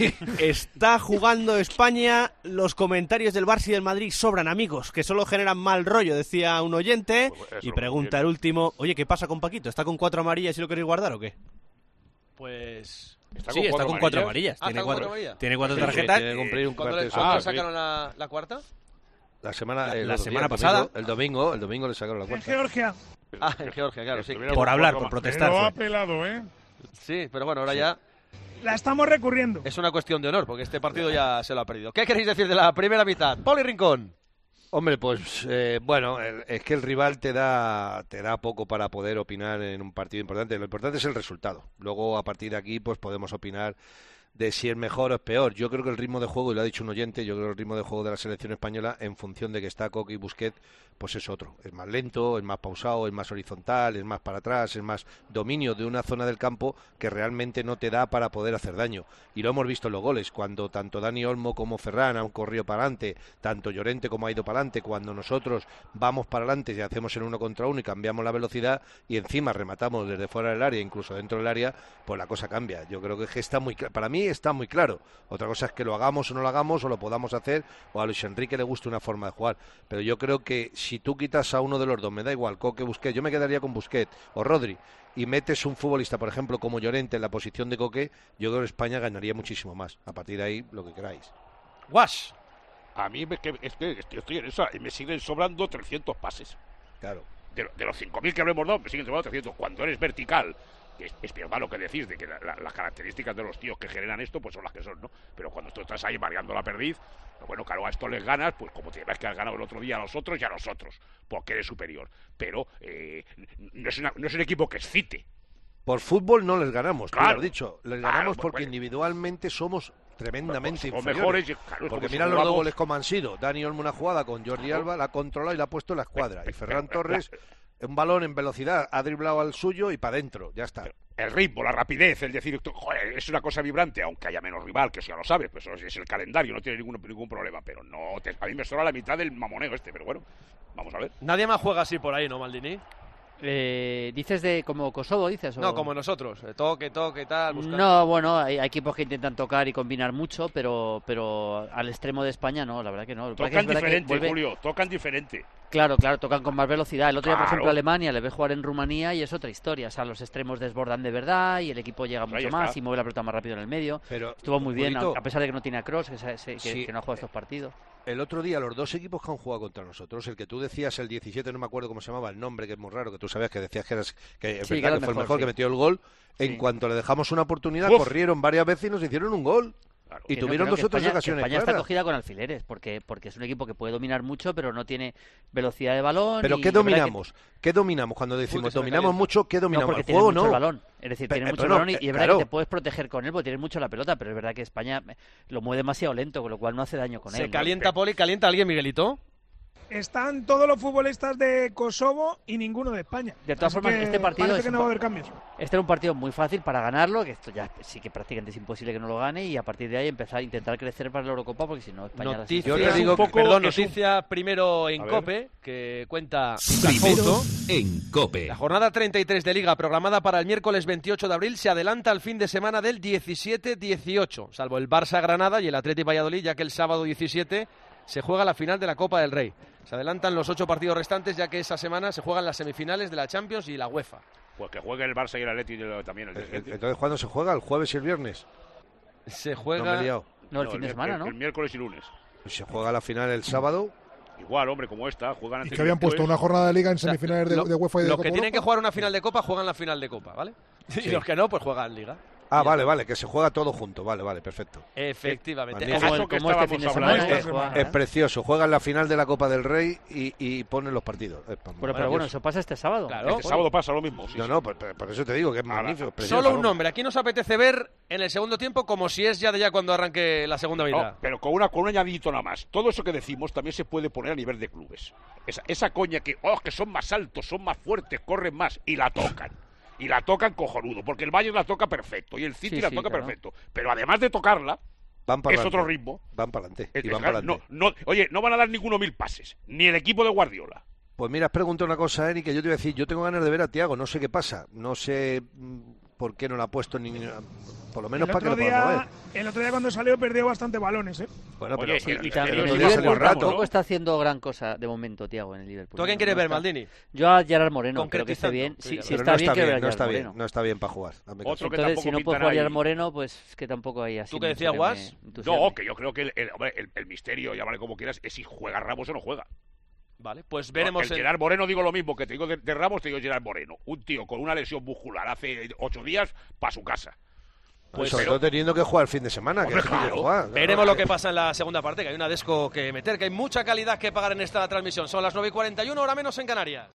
Speaker 22: Está jugando España, los comentarios del Barça y del Madrid sobran, amigos, que solo generan mal rollo, decía un oyente. Pues y pregunta el último, oye, ¿qué pasa con Paquito? ¿Está con cuatro amarillas y lo queréis guardar o qué?
Speaker 3: Pues...
Speaker 22: ¿Está sí, está con cuatro amarillas.
Speaker 3: Ah,
Speaker 22: tiene, cuatro,
Speaker 3: cuatro
Speaker 22: tiene cuatro
Speaker 12: sí,
Speaker 22: tarjetas.
Speaker 12: Tiene que cumplir un
Speaker 3: ¿Cuándo,
Speaker 12: cuarto
Speaker 3: le,
Speaker 12: de
Speaker 3: ¿cuándo
Speaker 12: ah,
Speaker 3: le sacaron la, la cuarta?
Speaker 12: La semana,
Speaker 22: la,
Speaker 12: eh,
Speaker 22: la semana
Speaker 12: días,
Speaker 22: pasada.
Speaker 12: Domingo, el domingo, el domingo le sacaron la
Speaker 5: En
Speaker 12: cuarta.
Speaker 5: Georgia.
Speaker 3: Ah, en Georgia, claro, sí.
Speaker 22: Por hablar, por protestar.
Speaker 4: Pero ha pelado, ¿eh?
Speaker 3: Sí, pero bueno, ahora sí. ya...
Speaker 5: La estamos recurriendo.
Speaker 3: Es una cuestión de honor, porque este partido ya se lo ha perdido. ¿Qué queréis decir de la primera mitad? Poli Rincón.
Speaker 12: Hombre, pues eh, bueno, el, es que el rival te da te da poco para poder opinar en un partido importante. Lo importante es el resultado. Luego, a partir de aquí, pues podemos opinar de si es mejor o es peor. Yo creo que el ritmo de juego, y lo ha dicho un oyente, yo creo que el ritmo de juego de la selección española, en función de que está Koke y Busquets, pues es otro. Es más lento, es más pausado, es más horizontal, es más para atrás, es más dominio de una zona del campo que realmente no te da para poder hacer daño. Y lo hemos visto en los goles, cuando tanto Dani Olmo como Ferran han corrido para adelante, tanto Llorente como ha ido para adelante, cuando nosotros vamos para adelante y hacemos el uno contra uno y cambiamos la velocidad y encima rematamos desde fuera del área, incluso dentro del área, pues la cosa cambia. Yo creo que está muy claro. Para mí está muy claro. Otra cosa es que lo hagamos o no lo hagamos, o lo podamos hacer, o a Luis Enrique le guste una forma de jugar. Pero yo creo que si tú quitas a uno de los dos, me da igual, Koke, Busquets, yo me quedaría con Busquets o Rodri, y metes un futbolista, por ejemplo, como Llorente en la posición de Koke, yo creo que España ganaría muchísimo más. A partir de ahí, lo que queráis.
Speaker 3: Wash.
Speaker 13: A mí me, que, es que estoy en esa y me siguen sobrando trescientos pases.
Speaker 12: Claro.
Speaker 13: De, de los cinco mil que habremos dado, me siguen sobrando trescientos. Cuando eres vertical, es, es verdad lo que decís, de que la, la, las características de los tíos que generan esto, pues son las que son, ¿no? Pero cuando tú estás ahí variando la perdiz, bueno, claro, a esto les ganas, pues como te ves que has ganado el otro día a los otros y a los otros, porque eres superior. Pero eh, no, es una, no es un equipo que excite.
Speaker 12: Por fútbol no les ganamos,
Speaker 13: claro,
Speaker 12: tú lo has dicho. Les
Speaker 13: claro,
Speaker 12: ganamos porque
Speaker 13: bueno,
Speaker 12: individualmente somos tremendamente
Speaker 13: pues,
Speaker 12: inferiores.
Speaker 13: Mejores, claro,
Speaker 12: porque
Speaker 13: como
Speaker 12: mira
Speaker 13: si
Speaker 12: los dos
Speaker 13: jugamos...
Speaker 12: goles como han sido. Dani Olmo una jugada con Jordi Alba, la ha controlado y la ha puesto en la escuadra. Y Ferran Torres Un balón en velocidad, ha driblado al suyo y para adentro, ya está.
Speaker 13: El ritmo, la rapidez, el decir, joder, es una cosa vibrante, aunque haya menos rival, que eso ya lo sabes, pues eso es el calendario, no tiene ningún, ningún problema, pero no, te, a mí me sobra la mitad del mamoneo este, pero bueno, vamos a ver.
Speaker 3: Nadie más juega así por ahí, ¿no, Maldini?
Speaker 14: Eh, ¿Dices de como Kosovo, dices? O...
Speaker 3: No, como nosotros, toque, toque, tal. Buscar...
Speaker 14: No, bueno, hay, hay equipos que intentan tocar y combinar mucho, pero pero al extremo de España no, la verdad que no.
Speaker 13: Tocan diferente, vuelve... Julio, tocan diferente.
Speaker 14: Claro, claro, tocan con más velocidad. El otro
Speaker 13: claro.
Speaker 14: día, por ejemplo, Alemania le ve jugar en Rumanía y es otra historia. O sea, los extremos desbordan de verdad y el equipo llega
Speaker 13: pues
Speaker 14: mucho más y mueve la pelota más rápido en el medio.
Speaker 12: Pero,
Speaker 14: estuvo muy bien,
Speaker 12: bonito.
Speaker 14: a pesar de que no tiene a Kroos, que, se, que,
Speaker 12: sí.
Speaker 14: que no ha jugado estos partidos.
Speaker 12: El otro día, los dos equipos que han jugado contra nosotros, el que tú decías, el diecisiete, no me acuerdo cómo se llamaba, el nombre, que es muy raro, que tú sabías que decías que, eras, que, es
Speaker 14: sí,
Speaker 12: verdad,
Speaker 14: que,
Speaker 12: que fue
Speaker 14: mejor,
Speaker 12: el mejor,
Speaker 14: sí.
Speaker 12: que metió el gol.
Speaker 14: Sí.
Speaker 12: En cuanto le dejamos una oportunidad,
Speaker 13: Uf.
Speaker 12: corrieron varias veces y nos hicieron un gol.
Speaker 13: Claro.
Speaker 12: Y
Speaker 14: Que
Speaker 12: tuvieron
Speaker 14: no,
Speaker 12: dos o tres
Speaker 14: España,
Speaker 12: ocasiones
Speaker 14: España
Speaker 12: claras.
Speaker 14: está cogida con alfileres, porque porque es un equipo que puede dominar mucho, pero no tiene velocidad de balón.
Speaker 12: ¿Pero
Speaker 14: y
Speaker 12: qué
Speaker 14: es verdad
Speaker 12: dominamos? Que... ¿Qué dominamos cuando decimos
Speaker 3: Uy,
Speaker 12: dominamos mucho? ¿Qué dominamos?
Speaker 14: No, porque
Speaker 12: ¿El
Speaker 14: tiene
Speaker 12: juego
Speaker 14: mucho
Speaker 12: no?
Speaker 14: el balón. Es decir,
Speaker 12: Pe-
Speaker 14: tiene mucho
Speaker 12: pero
Speaker 14: el balón y,
Speaker 12: no,
Speaker 14: y es verdad
Speaker 12: claro.
Speaker 14: que te puedes proteger con él porque tiene mucho la pelota, pero es verdad que España lo mueve demasiado lento, con lo cual no hace daño con
Speaker 3: Se
Speaker 14: él.
Speaker 3: calienta,
Speaker 14: ¿no?
Speaker 3: Poli, calienta alguien, Miguelito.
Speaker 5: Están todos los futbolistas de Kosovo y ninguno de España.
Speaker 14: De todas
Speaker 5: Así
Speaker 14: formas,
Speaker 5: que
Speaker 14: este partido
Speaker 5: parece
Speaker 14: es
Speaker 5: que
Speaker 14: un
Speaker 5: no va a
Speaker 14: pa-
Speaker 5: haber cambios.
Speaker 14: Este era un partido muy fácil para ganarlo, que esto ya sí que prácticamente es imposible que no lo gane y a partir de ahí empezar a intentar crecer para la Eurocopa porque si no España la
Speaker 3: Noticia,
Speaker 12: Yo te digo,
Speaker 3: poco, perdón,
Speaker 12: es un-
Speaker 3: noticia primero en
Speaker 12: A ver.
Speaker 3: COPE, que cuenta
Speaker 19: Primero
Speaker 3: Couto.
Speaker 19: en COPE.
Speaker 3: La jornada treinta y tres de Liga, programada para el miércoles veintiocho de abril, se adelanta al fin de semana del diecisiete dieciocho, salvo el Barça-Granada y el Athletic Valladolid, ya que el sábado diecisiete se juega la final de la Copa del Rey. Se adelantan los ocho partidos restantes, ya que esa semana se juegan las semifinales de la Champions y la UEFA.
Speaker 13: Pues que juegue el Barça y el Atleti también el
Speaker 12: Eh,
Speaker 13: diecisiete.
Speaker 12: Entonces, ¿cuándo se juega? ¿El jueves y el viernes?
Speaker 3: Se
Speaker 12: No me he
Speaker 3: juega...
Speaker 12: liado.
Speaker 14: No, el fin de
Speaker 13: el-
Speaker 14: semana,
Speaker 13: el-
Speaker 14: ¿no?
Speaker 13: El miércoles y lunes.
Speaker 12: Y se juega la final el sábado.
Speaker 13: Igual, hombre, como esta, juegan
Speaker 2: Y
Speaker 13: antes
Speaker 2: que habían
Speaker 13: y después.
Speaker 2: puesto una jornada de liga en
Speaker 3: O sea,
Speaker 2: semifinales de,
Speaker 3: lo-
Speaker 2: de UEFA y de
Speaker 3: Los
Speaker 2: Copa
Speaker 3: que tienen que
Speaker 2: Europa.
Speaker 3: jugar una final de Copa juegan la final de Copa, ¿vale? Y los que no, pues juegan Liga.
Speaker 12: Ah, vale, vale, que se juega todo junto. Vale, vale, perfecto.
Speaker 3: Efectivamente.
Speaker 12: Magnífico.
Speaker 14: Como,
Speaker 13: Eso
Speaker 14: el-
Speaker 13: que
Speaker 14: como este
Speaker 13: estábamos
Speaker 14: fin de
Speaker 13: hablando,
Speaker 14: semana.
Speaker 12: Es,
Speaker 14: ¿eh? Juega,
Speaker 12: es
Speaker 14: ¿eh?
Speaker 12: precioso. Juegan la final de la Copa del Rey y, y ponen los partidos. Es
Speaker 14: Pero, pero bueno,
Speaker 12: maravilloso.
Speaker 14: eso pasa este sábado.
Speaker 3: Claro.
Speaker 13: Este sábado pasa lo mismo. sí,
Speaker 12: No,
Speaker 13: sí.
Speaker 12: no, por, por eso te digo que es magnífico. es precioso,
Speaker 3: Solo un
Speaker 12: ¿no?
Speaker 3: nombre. Aquí nos apetece ver en el segundo tiempo como si es ya de ya cuando arranque la segunda mitad.
Speaker 13: No, pero con, una, con un añadidito nada más. Todo eso que decimos también se puede poner a nivel de clubes. Esa, esa coña que, oh, que son más altos, son más fuertes, corren más, y la tocan. Y la tocan cojonudo, porque el Bayern la toca perfecto y el City
Speaker 14: Sí,
Speaker 13: la
Speaker 14: sí,
Speaker 13: toca
Speaker 14: claro.
Speaker 13: perfecto. Pero además de tocarla,
Speaker 12: Van para
Speaker 13: es
Speaker 12: adelante.
Speaker 13: otro ritmo.
Speaker 12: Van para adelante.
Speaker 13: Es-
Speaker 12: Y van
Speaker 13: es-
Speaker 12: para
Speaker 13: no,
Speaker 12: adelante.
Speaker 13: no, oye, no van a dar ninguno mil pases, ni el equipo de Guardiola.
Speaker 12: Pues mira, has preguntado una cosa, Eri, que yo te voy a decir. Yo tengo ganas de ver a Thiago. No sé qué pasa. No sé mm, por qué no la ha puesto ni. Por lo menos
Speaker 5: El
Speaker 12: para que
Speaker 5: otro,
Speaker 12: lo podamos
Speaker 5: día,
Speaker 12: ver.
Speaker 5: el otro día cuando salió perdió bastante balones, ¿eh?
Speaker 12: Bueno,
Speaker 13: Oye,
Speaker 12: pero,
Speaker 13: sí,
Speaker 12: pero-
Speaker 13: y
Speaker 12: pero
Speaker 14: También
Speaker 12: el
Speaker 14: el
Speaker 12: otro día
Speaker 14: Liverpool
Speaker 12: salió rato.
Speaker 14: tampoco está haciendo gran cosa de momento, Thiago, en el Liverpool.
Speaker 3: ¿Tú a quién
Speaker 14: No,
Speaker 3: quieres
Speaker 14: no
Speaker 3: ver,
Speaker 14: está-
Speaker 3: Maldini?
Speaker 14: Yo a Gerard Moreno, creo que esté bien.
Speaker 3: Concretizando,
Speaker 14: Si,
Speaker 3: sí,
Speaker 14: si
Speaker 12: pero
Speaker 14: está
Speaker 12: no
Speaker 14: bien,
Speaker 12: está
Speaker 14: quiero ver
Speaker 12: bien,
Speaker 14: a
Speaker 12: no está
Speaker 14: Gerard
Speaker 12: bien,
Speaker 14: Moreno.
Speaker 12: no está bien para jugar. Hazme caso.
Speaker 13: Otro que
Speaker 14: Entonces,
Speaker 13: tampoco
Speaker 14: si no puede
Speaker 13: pintan
Speaker 14: jugar
Speaker 13: ahí.
Speaker 14: Gerard Moreno, pues es que tampoco hay así.
Speaker 3: ¿Tú qué
Speaker 14: mucho
Speaker 3: decías,
Speaker 14: que
Speaker 3: Guas?
Speaker 14: me entusiasme.
Speaker 13: No, que yo creo que el, el, hombre, el- el misterio, llámale como quieras, es si juega Ramos o no juega.
Speaker 3: Vale, pues
Speaker 13: No,
Speaker 3: veremos.
Speaker 13: el
Speaker 3: en-
Speaker 13: Gerard Moreno digo lo mismo, que te digo de, de Ramos, te digo Gerard Moreno. Un tío con una lesión muscular hace ocho días para su casa.
Speaker 12: Pues
Speaker 3: Pues
Speaker 12: sobre
Speaker 3: pero-
Speaker 12: todo teniendo que jugar el fin de semana. Que
Speaker 13: Hombre,
Speaker 12: es que quiere
Speaker 13: claro.
Speaker 12: jugar, claro.
Speaker 3: Veremos lo que pasa en la segunda parte, que hay una desco que meter, que hay mucha calidad que pagar en esta transmisión. Son las nueve y cuarenta y uno, hora menos en Canarias.